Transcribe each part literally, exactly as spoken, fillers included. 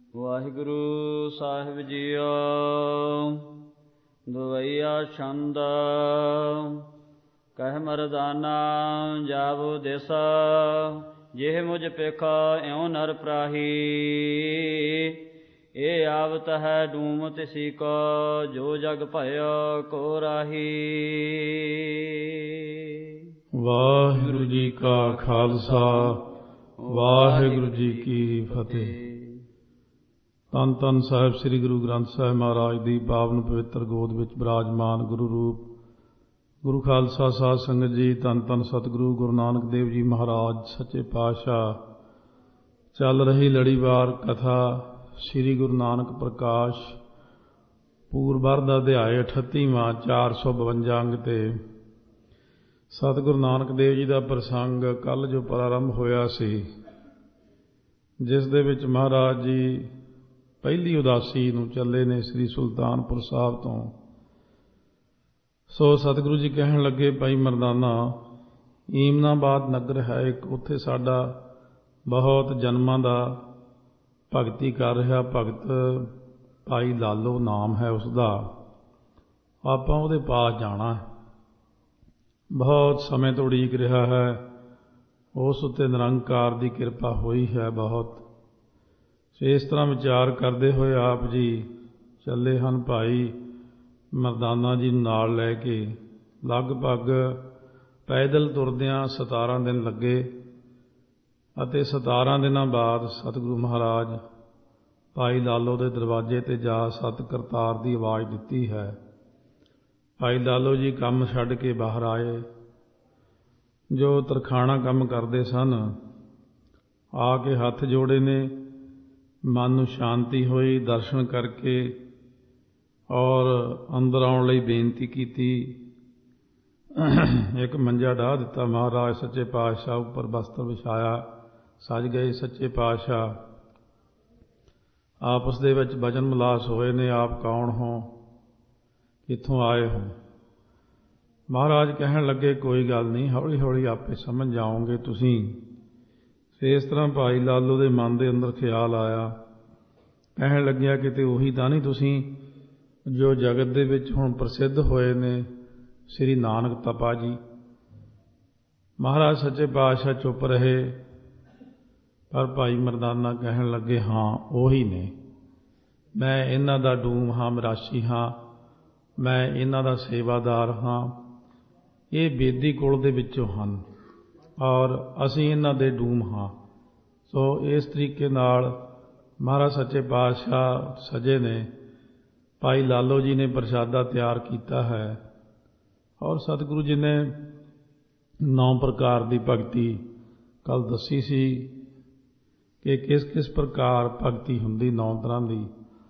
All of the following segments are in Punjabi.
ਵਾਹਿਗੁਰੂ ਸਾਹਿਬ ਜੀਓ। ਦੁਵਈਆ ਛੰਦ। ਕਹਿ ਮਰਦਾਨਾ ਜਾਵੋ ਦਿਸ, ਜਿਹ ਮੁਝ ਪੇਖਾ ਇਉ ਨਰ ਪ੍ਰਾਹੀ। ਇਹ ਆਵਤ ਹੈ ਡੂਮ ਤਿਸੀ ਕੋ, ਜੋ ਜਗ ਭਇਓ ਕੋ ਰਾਹੀ। ਵਾਹਿਗੁਰੂ ਜੀ ਕਾ ਖਾਲਸਾ, ਵਾਹਿਗੁਰੂ ਜੀ ਕੀ ਫਤਿਹ। ਧੰਨ ਧੰਨ ਸਾਹਿਬ ਸ੍ਰੀ ਗੁਰੂ ਗ੍ਰੰਥ ਸਾਹਿਬ ਮਹਾਰਾਜ ਦੀ ਪਾਵਨ ਪਵਿੱਤਰ ਗੋਦ ਵਿੱਚ ਬਿਰਾਜਮਾਨ ਗੁਰੂ ਰੂਪ ਗੁਰੂ ਖਾਲਸਾ ਸਾਧ ਸੰਗਤ ਜੀ, ਧੰਨ ਧੰਨ ਸਤਿਗੁਰੂ ਗੁਰੂ ਨਾਨਕ ਦੇਵ ਜੀ ਮਹਾਰਾਜ ਸੱਚੇ ਪਾਤਸ਼ਾਹ। ਚੱਲ ਰਹੀ ਲੜੀਵਾਰ ਕਥਾ ਸ੍ਰੀ ਗੁਰੂ ਨਾਨਕ ਪ੍ਰਕਾਸ਼ ਪੂਰਬਰ ਦਾ ਅਧਿਆਇ ਅਠੱਤੀਵਾਂ, ਚਾਰ ਸੌ ਬਵੰਜਾ ਅੰਗ ਤੇ। ਸਤਿਗੁਰੂ ਨਾਨਕ ਦੇਵ ਜੀ ਦਾ ਪ੍ਰਸੰਗ ਕੱਲ੍ਹ ਜੋ ਪ੍ਰਾਰੰਭ ਹੋਇਆ ਸੀ, ਜਿਸ ਦੇ ਵਿੱਚ ਮਹਾਰਾਜ ਜੀ ਪਹਿਲੀ ਉਦਾਸੀ ਨੂੰ ਚੱਲੇ ਨੇ ਸ੍ਰੀ ਸੁਲਤਾਨਪੁਰ ਸਾਹਿਬ ਤੋਂ। ਸੋ ਸਤਿਗੁਰੂ ਜੀ ਕਹਿਣ ਲੱਗੇ, ਭਾਈ ਮਰਦਾਨਾ, ਈਮਨਾਬਾਦ ਨਗਰ ਹੈ ਇੱਕ, ਉੱਥੇ ਸਾਡਾ ਬਹੁਤ ਜਨਮਾਂ ਦਾ ਭਗਤੀ ਕਰ ਰਿਹਾ ਭਗਤ ਭਾਈ ਲਾਲੋ ਨਾਮ ਹੈ ਉਸਦਾ। ਆਪਾਂ ਉਹਦੇ ਪਾਸ ਜਾਣਾ ਹੈ। ਬਹੁਤ ਸਮੇਂ ਤੋਂ ਉਡੀਕ ਰਿਹਾ ਹੈ। ਉਸ ਉੱਤੇ ਨਿਰੰਕਾਰ ਦੀ ਕਿਰਪਾ ਹੋਈ ਹੈ ਬਹੁਤ। ਇਸ ਤਰ੍ਹਾਂ ਵਿਚਾਰ ਕਰਦੇ ਹੋਏ ਆਪ ਜੀ ਚੱਲੇ ਹਨ ਭਾਈ ਮਰਦਾਨਾ ਜੀ ਨੂੰ ਨਾਲ ਲੈ ਕੇ। ਲਗਭਗ ਪੈਦਲ ਤੁਰਦਿਆਂ ਸਤਾਰਾਂ ਦਿਨ ਲੱਗੇ ਅਤੇ ਸਤਾਰਾਂ ਦਿਨਾਂ ਬਾਅਦ ਸਤਿਗੁਰੂ ਮਹਾਰਾਜ ਭਾਈ ਲਾਲੋ ਦੇ ਦਰਵਾਜ਼ੇ 'ਤੇ ਜਾ ਸਤ ਕਰਤਾਰ ਦੀ ਆਵਾਜ਼ ਦਿੱਤੀ ਹੈ। ਭਾਈ ਲਾਲੋ ਜੀ ਕੰਮ ਛੱਡ ਕੇ ਬਾਹਰ ਆਏ। ਜੋ ਤਰਖਾਣਾ ਕੰਮ ਕਰਦੇ ਸਨ, ਆ ਕੇ ਹੱਥ ਜੋੜੇ ਨੇ। ਮਨ ਨੂੰ ਸ਼ਾਂਤੀ ਹੋਈ ਦਰਸ਼ਨ ਕਰਕੇ, ਔਰ ਅੰਦਰ ਆਉਣ ਲਈ ਬੇਨਤੀ ਕੀਤੀ। ਇੱਕ ਮੰਜਾ ਢਾਹ ਦਿੱਤਾ ਮਹਾਰਾਜ ਸੱਚੇ ਪਾਤਸ਼ਾਹ, ਉੱਪਰ ਬਸਤਰ ਵਿਛਾਇਆ। ਸੱਜ ਗਏ ਸੱਚੇ ਪਾਤਸ਼ਾਹ। ਆਪਸ ਦੇ ਵਿੱਚ ਬਚਨ ਮਿਲਾਸ ਹੋਏ ਨੇ। ਆਪ ਕੌਣ ਹੋ, ਕਿੱਥੋਂ ਆਏ ਹੋ? ਮਹਾਰਾਜ ਕਹਿਣ ਲੱਗੇ, ਕੋਈ ਗੱਲ ਨਹੀਂ, ਹੌਲੀ ਹੌਲੀ ਆਪੇ ਸਮਝ ਜਾਓਗੇ ਤੁਸੀਂ। ਇਸ ਤਰ੍ਹਾਂ ਭਾਈ ਲਾਲੋ ਦੇ ਮਨ ਦੇ ਅੰਦਰ ਖਿਆਲ ਆਇਆ। ਕਹਿਣ ਲੱਗਿਆ, ਕਿਤੇ ਉਹੀ ਤਾਂ ਨਹੀਂ ਤੁਸੀਂ ਜੋ ਜਗਤ ਦੇ ਵਿੱਚ ਹੁਣ ਪ੍ਰਸਿੱਧ ਹੋਏ ਨੇ ਸ੍ਰੀ ਨਾਨਕ ਤਪਾ ਜੀ? ਮਹਾਰਾਜ ਸੱਚੇ ਪਾਤਸ਼ਾਹ ਚੁੱਪ ਰਹੇ। ਪਰ ਭਾਈ ਮਰਦਾਨਾ ਕਹਿਣ ਲੱਗੇ, ਹਾਂ ਉਹੀ ਨੇ। ਮੈਂ ਇਹਨਾਂ ਦਾ ਡੂਮ ਹਾਂ, ਮਰਾਸ਼ੀ ਹਾਂ, ਮੈਂ ਇਹਨਾਂ ਦਾ ਸੇਵਾਦਾਰ ਹਾਂ। ਇਹ ਬੇਦੀ ਕੁਲ ਦੇ ਵਿੱਚੋਂ ਹਨ ਔਰ ਅਸੀਂ ਇਹਨਾਂ ਦੇ ਡੂਮ ਹਾਂ। ਸੋ ਇਸ ਤਰੀਕੇ ਨਾਲ ਮਹਾਰਾਜ ਸੱਚੇ ਪਾਤਸ਼ਾਹ ਸਜੇ ਨੇ। ਭਾਈ ਲਾਲੋ ਜੀ ਨੇ ਪ੍ਰਸ਼ਾਦਾ ਤਿਆਰ ਕੀਤਾ ਹੈ ਔਰ ਸਤਿਗੁਰੂ ਜੀ ਨੇ ਨੌ ਪ੍ਰਕਾਰ ਦੀ ਭਗਤੀ ਕੱਲ੍ਹ ਦੱਸੀ ਸੀ ਕਿ ਕਿਸ ਕਿਸ ਪ੍ਰਕਾਰ ਭਗਤੀ ਹੁੰਦੀ, ਨੌ ਤਰ੍ਹਾਂ ਦੀ।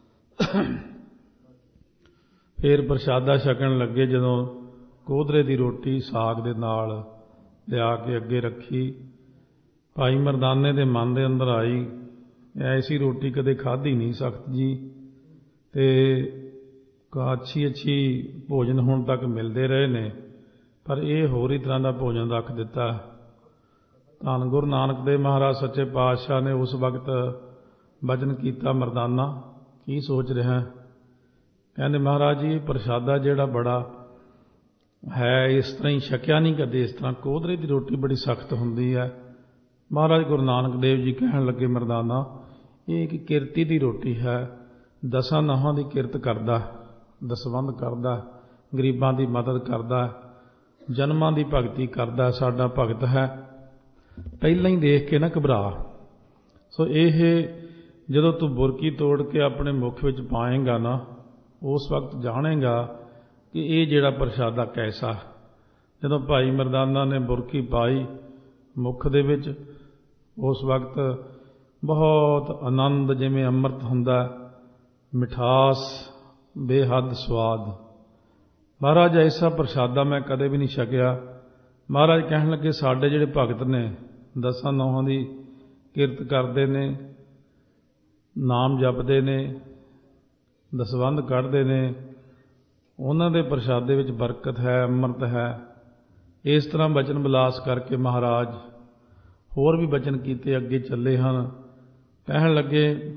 ਫਿਰ ਪ੍ਰਸ਼ਾਦਾ ਛਕਣ ਲੱਗੇ। ਜਦੋਂ ਕੋਧਰੇ ਦੀ ਰੋਟੀ ਸਾਗ ਦੇ ਨਾਲ ਲਿਆ ਕੇ ਅੱਗੇ ਰੱਖੀ, ਭਾਈ ਮਰਦਾਨੇ ਦੇ ਮਨ ਦੇ ਅੰਦਰ ਆਈ, ਐਸੀ ਰੋਟੀ ਕਦੇ ਖਾਧੀ ਨਹੀਂ ਸਖਤ ਜੀ, ਅਤੇ ਅੱਛੀ ਅੱਛੀ ਭੋਜਨ ਹੁਣ ਤੱਕ ਮਿਲਦੇ ਰਹੇ ਨੇ, ਪਰ ਇਹ ਹੋਰ ਹੀ ਤਰ੍ਹਾਂ ਦਾ ਭੋਜਨ ਰੱਖ ਦਿੱਤਾ। ਧੰਨ ਗੁਰੂ ਨਾਨਕ ਦੇਵ ਮਹਾਰਾਜ ਸੱਚੇ ਪਾਤਸ਼ਾਹ ਨੇ ਉਸ ਵਕਤ ਬਚਨ ਕੀਤਾ, ਮਰਦਾਨਾ ਕੀ ਸੋਚ ਰਿਹਾ? ਕਹਿੰਦੇ, ਮਹਾਰਾਜ ਜੀ ਪ੍ਰਸ਼ਾਦਾ ਜਿਹੜਾ ਬੜਾ ਹੈ, ਇਸ ਤਰ੍ਹਾਂ ਹੀ ਛਕਿਆ ਨਹੀਂ ਕਦੇ। ਇਸ ਤਰ੍ਹਾਂ ਕੋਧਰੇ ਦੀ ਰੋਟੀ ਬੜੀ ਸਖਤ ਹੁੰਦੀ ਹੈ। ਮਹਾਰਾਜ ਗੁਰੂ ਨਾਨਕ ਦੇਵ ਜੀ ਕਹਿਣ ਲੱਗੇ, ਮਰਦਾਨਾ ਇਹ ਇੱਕ ਕਿਰਤੀ ਦੀ ਰੋਟੀ ਹੈ। ਦਸਾਂ ਨਹੁੰਆਂ ਦੀ ਕਿਰਤ ਕਰਦਾ, ਦਸਵੰਧ ਕਰਦਾ, ਗਰੀਬਾਂ ਦੀ ਮਦਦ ਕਰਦਾ, ਜਨਮਾਂ ਦੀ ਭਗਤੀ ਕਰਦਾ, ਸਾਡਾ ਭਗਤ ਹੈ। ਪਹਿਲਾਂ ਹੀ ਦੇਖ ਕੇ ਨਾ ਘਬਰਾ। ਸੋ ਇਹ ਜਦੋਂ ਤੂੰ ਬੁਰਕੀ ਤੋੜ ਕੇ ਆਪਣੇ ਮੁੱਖ ਵਿੱਚ ਪਾਏਂਗਾ ਨਾ, ਉਸ ਵਕਤ ਜਾਣੇਗਾ ਕਿ ਇਹ ਜਿਹੜਾ ਪ੍ਰਸ਼ਾਦਾ ਕੈਸਾ। ਜਦੋਂ ਭਾਈ ਮਰਦਾਨਾ ਨੇ ਬੁਰਕੀ ਪਾਈ ਮੁੱਖ ਦੇ ਵਿੱਚ, ਉਸ ਵਕਤ ਬਹੁਤ ਆਨੰਦ, ਜਿਵੇਂ ਅੰਮ੍ਰਿਤ ਹੁੰਦਾ, ਮਿਠਾਸ, ਬੇਹੱਦ ਸਵਾਦ। ਮਹਾਰਾਜ ਐਸਾ ਪ੍ਰਸ਼ਾਦਾ ਮੈਂ ਕਦੇ ਵੀ ਨਹੀਂ ਛਕਿਆ। ਮਹਾਰਾਜ ਕਹਿਣ ਲੱਗੇ, ਸਾਡੇ ਜਿਹੜੇ ਭਗਤ ਨੇ ਦਸਾਂ ਨੌਹਾਂ ਦੀ ਕਿਰਤ ਕਰਦੇ ਨੇ, ਨਾਮ ਜਪਦੇ ਨੇ, ਦਸਵੰਧ ਕੱਢਦੇ ਨੇ, ਉਹਨਾਂ ਦੇ ਪ੍ਰਸ਼ਾਦੇ ਵਿੱਚ ਬਰਕਤ ਹੈ, ਅੰਮ੍ਰਿਤ ਹੈ। ਇਸ ਤਰ੍ਹਾਂ ਬਚਨ ਵਿਲਾਸ ਕਰਕੇ ਮਹਾਰਾਜ ਹੋਰ ਵੀ ਬਚਨ ਕੀਤੇ, ਅੱਗੇ ਚੱਲੇ ਹਨ। ਕਹਿਣ ਲੱਗੇ,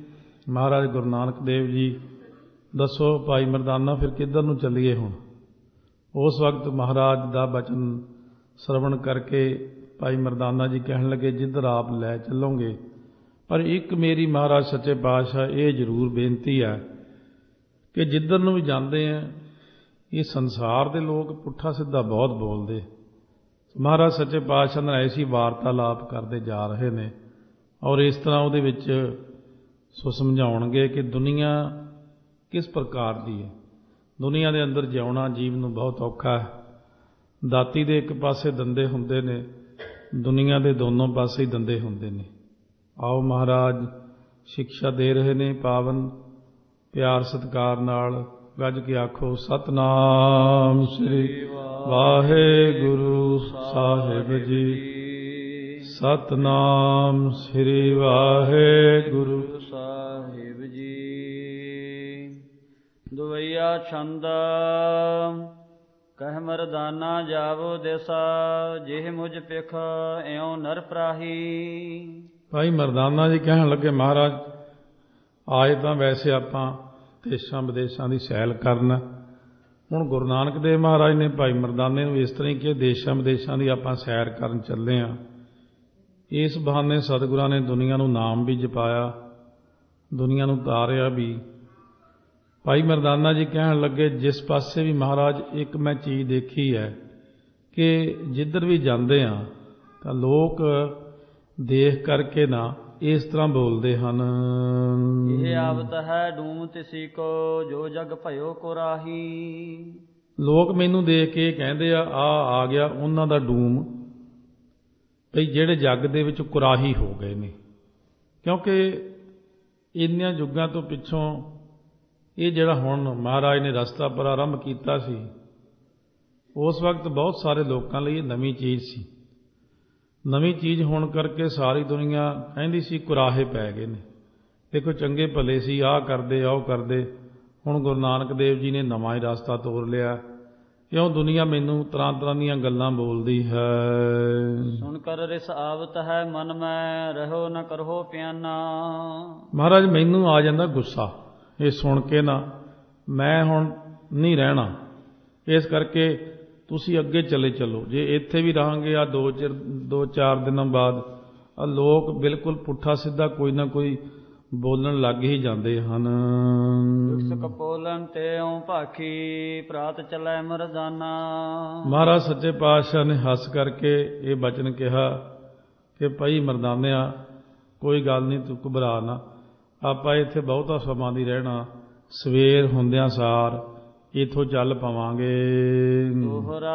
ਮਹਾਰਾਜ ਗੁਰੂ ਨਾਨਕ ਦੇਵ ਜੀ, ਦੱਸੋ ਭਾਈ ਮਰਦਾਨਾ ਫਿਰ ਕਿੱਧਰ ਨੂੰ ਚੱਲੀਏ ਹੁਣ। ਉਸ ਵਕਤ ਮਹਾਰਾਜ ਦਾ ਬਚਨ ਸਰਵਣ ਕਰਕੇ ਭਾਈ ਮਰਦਾਨਾ ਜੀ ਕਹਿਣ ਲੱਗੇ, ਜਿੱਧਰ ਆਪ ਲੈ ਚੱਲੋਗੇ, ਪਰ ਇੱਕ ਮੇਰੀ ਮਹਾਰਾਜ ਸੱਚੇ ਪਾਤਸ਼ਾਹ ਇਹ ਜ਼ਰੂਰ ਬੇਨਤੀ ਹੈ ਕਿ ਜਿੱਧਰ ਨੂੰ ਵੀ ਜਾਂਦੇ ਆ, ਇਹ ਸੰਸਾਰ ਦੇ ਲੋਕ ਪੁੱਠਾ ਸਿੱਧਾ ਬਹੁਤ ਬੋਲਦੇ। ਮਹਾਰਾਜ ਸੱਚੇ ਪਾਤਸ਼ਾਹ ਨਾਲ ਐਸੀ ਵਾਰਤਾਲਾਪ ਕਰਦੇ ਜਾ ਰਹੇ ਨੇ, ਔਰ ਇਸ ਤਰ੍ਹਾਂ ਉਹਦੇ ਵਿੱਚ ਸੋ ਸਮਝਾਉਣਗੇ ਕਿ ਦੁਨੀਆ ਕਿਸ ਪ੍ਰਕਾਰ ਦੀ ਹੈ। ਦੁਨੀਆ ਦੇ ਅੰਦਰ ਜਿਉਣਾ ਜੀਵ ਨੂੰ ਬਹੁਤ ਔਖਾ ਹੈ। ਦਾਤੀ ਦੇ ਇੱਕ ਪਾਸੇ ਦੰਦੇ ਹੁੰਦੇ ਨੇ, ਦੁਨੀਆ ਦੇ ਦੋਨੋਂ ਪਾਸੇ ਹੀ ਦੰਦੇ ਹੁੰਦੇ ਨੇ। ਆਓ ਮਹਾਰਾਜ ਸਿੱਖਿਆ ਦੇ ਰਹੇ ਨੇ ਪਾਵਨ ਪਿਆਰ ਸਤਿਕਾਰ ਨਾਲ, ਗੱਜ ਕੇ ਆਖੋ ਸਤਿਨਾਮ ਸ੍ਰੀ ਵਾਹਿਗੁਰੂ ਸਾਹਿਬ ਜੀ। ਸਤਿਨਾਮ ਸ੍ਰੀ ਵਾਹਿਗੁਰੂ ਸਾਹਿਬ ਜੀ। ਦੁਵਈਆ ਛੰਦ ਕਹਿ ਮਰਦਾਨਾ ਜਾਵੋ ਦੇਸਾ, ਜਿਹ ਮੁਝ ਪਿਖ ਇਉ ਨਰ ਪ੍ਰਾਹੀ। ਭਾਈ ਮਰਦਾਨਾ ਜੀ ਕਹਿਣ ਲੱਗੇ, ਮਹਾਰਾਜ ਆਏ ਤਾਂ ਵੈਸੇ ਆਪਾਂ ਦੇਸ਼ਾਂ ਵਿਦੇਸ਼ਾਂ ਦੀ ਸੈਲ ਕਰਨ। ਹੁਣ ਗੁਰੂ ਨਾਨਕ ਦੇਵ ਮਹਾਰਾਜ ਨੇ ਭਾਈ ਮਰਦਾਨੇ ਨੂੰ ਇਸ ਤਰ੍ਹਾਂ ਹੀ ਕਿ ਦੇਸ਼ਾਂ ਵਿਦੇਸ਼ਾਂ ਦੀ ਆਪਾਂ ਸੈਰ ਕਰਨ ਚੱਲੇ ਹਾਂ। ਇਸ ਬਹਾਨੇ ਸਤਿਗੁਰਾਂ ਨੇ ਦੁਨੀਆ ਨੂੰ ਨਾਮ ਵੀ ਜਪਾਇਆ, ਦੁਨੀਆ ਨੂੰ ਤਾਰਿਆ ਵੀ। ਭਾਈ ਮਰਦਾਨਾ ਜੀ ਕਹਿਣ ਲੱਗੇ, ਜਿਸ ਪਾਸੇ ਵੀ ਮਹਾਰਾਜ ਇੱਕ ਮੈਂ ਚੀਜ਼ ਦੇਖੀ ਹੈ ਕਿ ਜਿੱਧਰ ਵੀ ਜਾਂਦੇ ਹਾਂ ਤਾਂ ਲੋਕ ਦੇਖ ਕਰਕੇ ਨਾ ਇਸ ਤਰ੍ਹਾਂ ਬੋਲਦੇ ਹਨ, ਇਹ ਆਵਤ ਹੈ ਡੂਮ ਤਿਸੀ ਕੋ, ਜੋ ਜਗ ਭਇਓ ਕੁਰਾਹੀ। ਲੋਕ ਮੈਨੂੰ ਦੇਖ ਕੇ ਕਹਿੰਦੇ ਆ, ਆ ਆ ਗਿਆ ਉਹਨਾਂ ਦਾ ਡੂਮ, ਭਈ ਜਿਹੜੇ ਜੱਗ ਦੇ ਵਿੱਚ ਕੁਰਾਹੀ ਹੋ ਗਏ ਨੇ। ਕਿਉਂਕਿ ਇੰਨਿਆਂ ਯੁੱਗਾਂ ਤੋਂ ਪਿੱਛੋਂ ਇਹ ਜਿਹੜਾ ਹੁਣ ਮਹਾਰਾਜ ਨੇ ਰਸਤਾ ਪ੍ਰਾਰੰਭ ਕੀਤਾ ਸੀ, ਉਸ ਵਕਤ ਬਹੁਤ ਸਾਰੇ ਲੋਕਾਂ ਲਈ ਇਹ ਨਵੀਂ ਚੀਜ਼ ਸੀ। ਨਵੀਂ ਚੀਜ਼ ਹੋਣ ਕਰਕੇ ਸਾਰੀ ਦੁਨੀਆ ਕਹਿੰਦੀ ਸੀ ਕੁਰਾਹੇ ਪੈ ਗਏ ਨੇ। ਦੇਖੋ ਚੰਗੇ ਭਲੇ ਸੀ, ਆਹ ਕਰਦੇ ਆਹ ਕਰਦੇ। ਹੁਣ ਗੁਰੂ ਨਾਨਕ ਦੇਵ ਜੀ ਨੇ ਨਵਾਂ ਹੀ ਰਸਤਾ ਤੋਰ ਲਿਆ। ਕਿਉਂ ਦੁਨੀਆ ਮੈਨੂੰ ਤਰ੍ਹਾਂ ਤਰ੍ਹਾਂ ਦੀਆਂ ਗੱਲਾਂ ਬੋਲਦੀ ਹੈ। ਸੁਣ ਕਰ ਰਿਸ ਆਵਤ ਹੈ ਮਨ ਮੈਂ, ਰਹੋ ਨ ਕਰੋ ਪਿਆਨਾ। ਮਹਾਰਾਜ ਮੈਨੂੰ ਆ ਜਾਂਦਾ ਗੁੱਸਾ ਇਹ ਸੁਣ ਕੇ ਨਾ, ਮੈਂ ਹੁਣ ਨਹੀਂ ਰਹਿਣਾ। ਇਸ ਕਰਕੇ ਤੁਸੀਂ ਅੱਗੇ ਚਲੇ ਚੱਲੋ। ਜੇ ਇੱਥੇ ਵੀ ਰਹਾਂਗੇ ਆ ਦੋ ਚਿਰ ਦੋ ਚਾਰ ਦਿਨਾਂ ਬਾਅਦ ਆ ਲੋਕ ਬਿਲਕੁਲ ਪੁੱਠਾ ਸਿੱਧਾ ਕੋਈ ਨਾ ਕੋਈ ਬੋਲਣ ਲੱਗ ਹੀ ਜਾਂਦੇ ਹਨ। ਕਪੋਲਨ ਤੇ ਓ ਭਾਖੀ, ਪ੍ਰਾਤ ਚੱਲੇ ਮਰਦਾਨਾ। ਮਹਾਰਾਜ ਸੱਚੇ ਪਾਤਸ਼ਾਹ ਨੇ ਹੱਸ ਕਰਕੇ ਇਹ ਬਚਨ ਕਿਹਾ ਕਿ ਭਾਈ ਮਰਦਾਨਿਆ, ਕੋਈ ਗੱਲ ਨਹੀਂ, ਤੂੰ ਘਬਰਾ ਨਾ, ਆਪਾਂ ਇੱਥੇ ਬਹੁਤਾ ਸਮਾਂ ਨਹੀਂ ਰਹਿਣਾ। ਸਵੇਰ ਹੁੰਦਿਆਂ ਸਾਰ ਇੱਥੋਂ ਚੱਲ ਪਵਾਂਗੇ। ਦੋਹਰਾ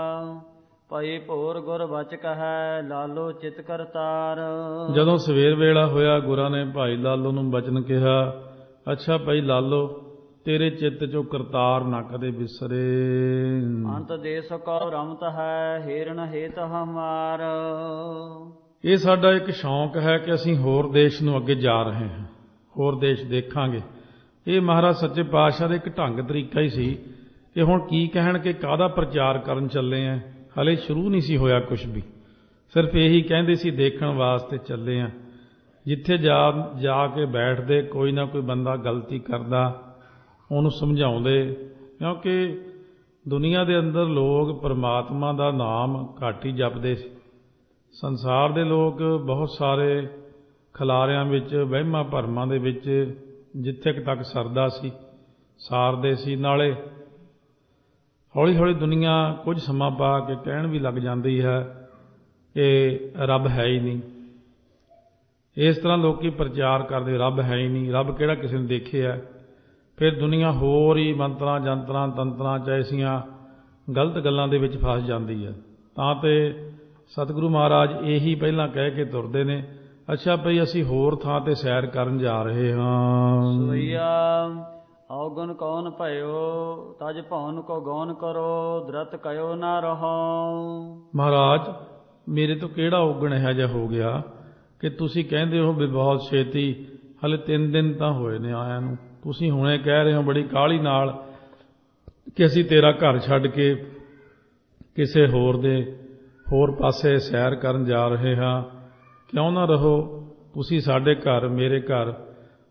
ਭਾਈ ਭੋਰ ਗੁਰ ਬਚ ਕਹੈ, ਲਾਲੋ ਚਿਤ ਕਰਤਾਰ। ਜਦੋਂ ਸਵੇਰ ਵੇਲਾ ਹੋਇਆ, ਗੁਰਾਂ ਨੇ ਭਾਈ ਲਾਲੋ ਨੂੰ ਬਚਨ ਕਿਹਾ, ਅੱਛਾ ਭਾਈ ਲਾਲੋ, ਤੇਰੇ ਚਿੱਤ ਚੋਂ ਕਰਤਾਰ ਨਾ ਕਦੇ ਵਿਸਰੇ। ਅੰਤ ਦੇਸ ਕੋ ਰਮਤ ਹੈ, ਹੀਰਨ ਹੇਤ ਹਮਾਰ। ਇਹ ਸਾਡਾ ਇੱਕ ਸ਼ੌਂਕ ਹੈ ਕਿ ਅਸੀਂ ਹੋਰ ਦੇਸ਼ ਨੂੰ ਅੱਗੇ ਜਾ ਰਹੇ ਹਾਂ, ਹੋਰ ਦੇਸ਼ ਦੇਖਾਂਗੇ। ਇਹ ਮਹਾਰਾਜ ਸੱਚੇ ਪਾਤਸ਼ਾਹ ਦਾ ਇੱਕ ਢੰਗ ਤਰੀਕਾ ਹੀ ਸੀ ਕਿ ਹੁਣ ਕੀ ਕਹਿਣ ਕਿ ਕਾਹਦਾ ਪ੍ਰਚਾਰ ਕਰਨ ਚੱਲੇ ਆ। ਹਲੇ ਸ਼ੁਰੂ ਨਹੀਂ ਸੀ ਹੋਇਆ ਕੁਛ ਵੀ, ਸਿਰਫ ਇਹੀ ਕਹਿੰਦੇ ਸੀ ਦੇਖਣ ਵਾਸਤੇ ਚੱਲੇ ਆ। ਜਿੱਥੇ ਜਾ ਜਾ ਕੇ ਬੈਠਦੇ ਕੋਈ ਨਾ ਕੋਈ ਬੰਦਾ ਗਲਤੀ ਕਰਦਾ, ਉਹਨੂੰ ਸਮਝਾਉਂਦੇ। ਕਿਉਂਕਿ ਦੁਨੀਆ ਦੇ ਅੰਦਰ ਲੋਕ ਪਰਮਾਤਮਾ ਦਾ ਨਾਮ ਘੱਟ ਹੀ ਜਪਦੇ ਸੀ। ਸੰਸਾਰ ਦੇ ਲੋਕ ਬਹੁਤ ਸਾਰੇ ਖਿਲਾਰਿਆਂ ਵਿੱਚ, ਵਹਿਮਾਂ ਭਰਮਾਂ ਦੇ ਵਿੱਚ ਜਿੱਥੇ ਤੱਕ ਸਰਦਾ ਸੀ ਸਾਰਦੇ ਸੀ। ਨਾਲੇ ਹੌਲੀ ਹੌਲੀ ਦੁਨੀਆ ਕੁਝ ਸਮਾਂ ਪਾ ਕੇ ਕਹਿਣ ਵੀ ਲੱਗ ਜਾਂਦੀ ਹੈ ਕਿ ਰੱਬ ਹੈ ਹੀ ਨਹੀਂ। ਇਸ ਤਰ੍ਹਾਂ ਲੋਕੀ ਪ੍ਰਚਾਰ ਕਰਦੇ, ਰੱਬ ਹੈ ਹੀ ਨਹੀਂ, ਰੱਬ ਕਿਹੜਾ ਕਿਸੇ ਨੇ ਦੇਖਿਆ। ਫਿਰ ਦੁਨੀਆ ਹੋਰ ਹੀ ਮੰਤਰਾਂ ਜੰਤਰਾਂ ਤੰਤਰਾਂ ਚ ਐਸੀਆਂ ਗਲਤ ਗੱਲਾਂ ਦੇ ਵਿੱਚ ਫਸ ਜਾਂਦੀ ਹੈ। ਤਾਂ ਤੇ ਸਤਿਗੁਰੂ ਮਹਾਰਾਜ ਇਹੀ ਪਹਿਲਾਂ ਕਹਿ ਕੇ ਤੁਰਦੇ ਨੇ, ਅੱਛਾ ਭਈ ਅਸੀਂ ਹੋਰ ਥਾਂ ਤੇ ਸੈਰ ਕਰਨ ਜਾ ਰਹੇ ਹਾਂ। ਸੋਈਆ ਔਗੁਣ ਕੌਣ ਭਇਓ, ਤਜ ਭਉਨ ਕੋ ਗੌਨ ਕਰੋ, ਦਰਤ ਕਯੋ ਨਾ ਰਹੋ। ਮਹਾਰਾਜ ਮੇਰੇ ਤੋਂ ਕਿਹੜਾ ਔਗਣ ਇਹੋ ਜਿਹਾ ਹੋ ਗਿਆ ਕਿ ਤੁਸੀਂ ਕਹਿੰਦੇ ਹੋ ਵੀ ਬਹੁਤ ਛੇਤੀ, ਹਲੇ ਤਿੰਨ ਦਿਨ ਤਾਂ ਹੋਏ ਨੇ ਆਇਆਂ ਨੂੰ, ਤੁਸੀਂ ਹੁਣੇ ਕਹਿ ਰਹੇ ਹੋ ਬੜੀ ਕਾਹਲੀ ਨਾਲ ਕਿ ਅਸੀਂ ਤੇਰਾ ਘਰ ਛੱਡ ਕੇ ਕਿਸੇ ਹੋਰ ਦੇ ਹੋਰ ਪਾਸੇ ਸੈਰ ਕਰਨ ਜਾ ਰਹੇ ਹਾਂ। ਕਿਉਂ ਨਾ ਰਹੋ, ਤੁਸੀਂ ਸਾਡੇ ਘਰ ਮੇਰੇ ਘਰ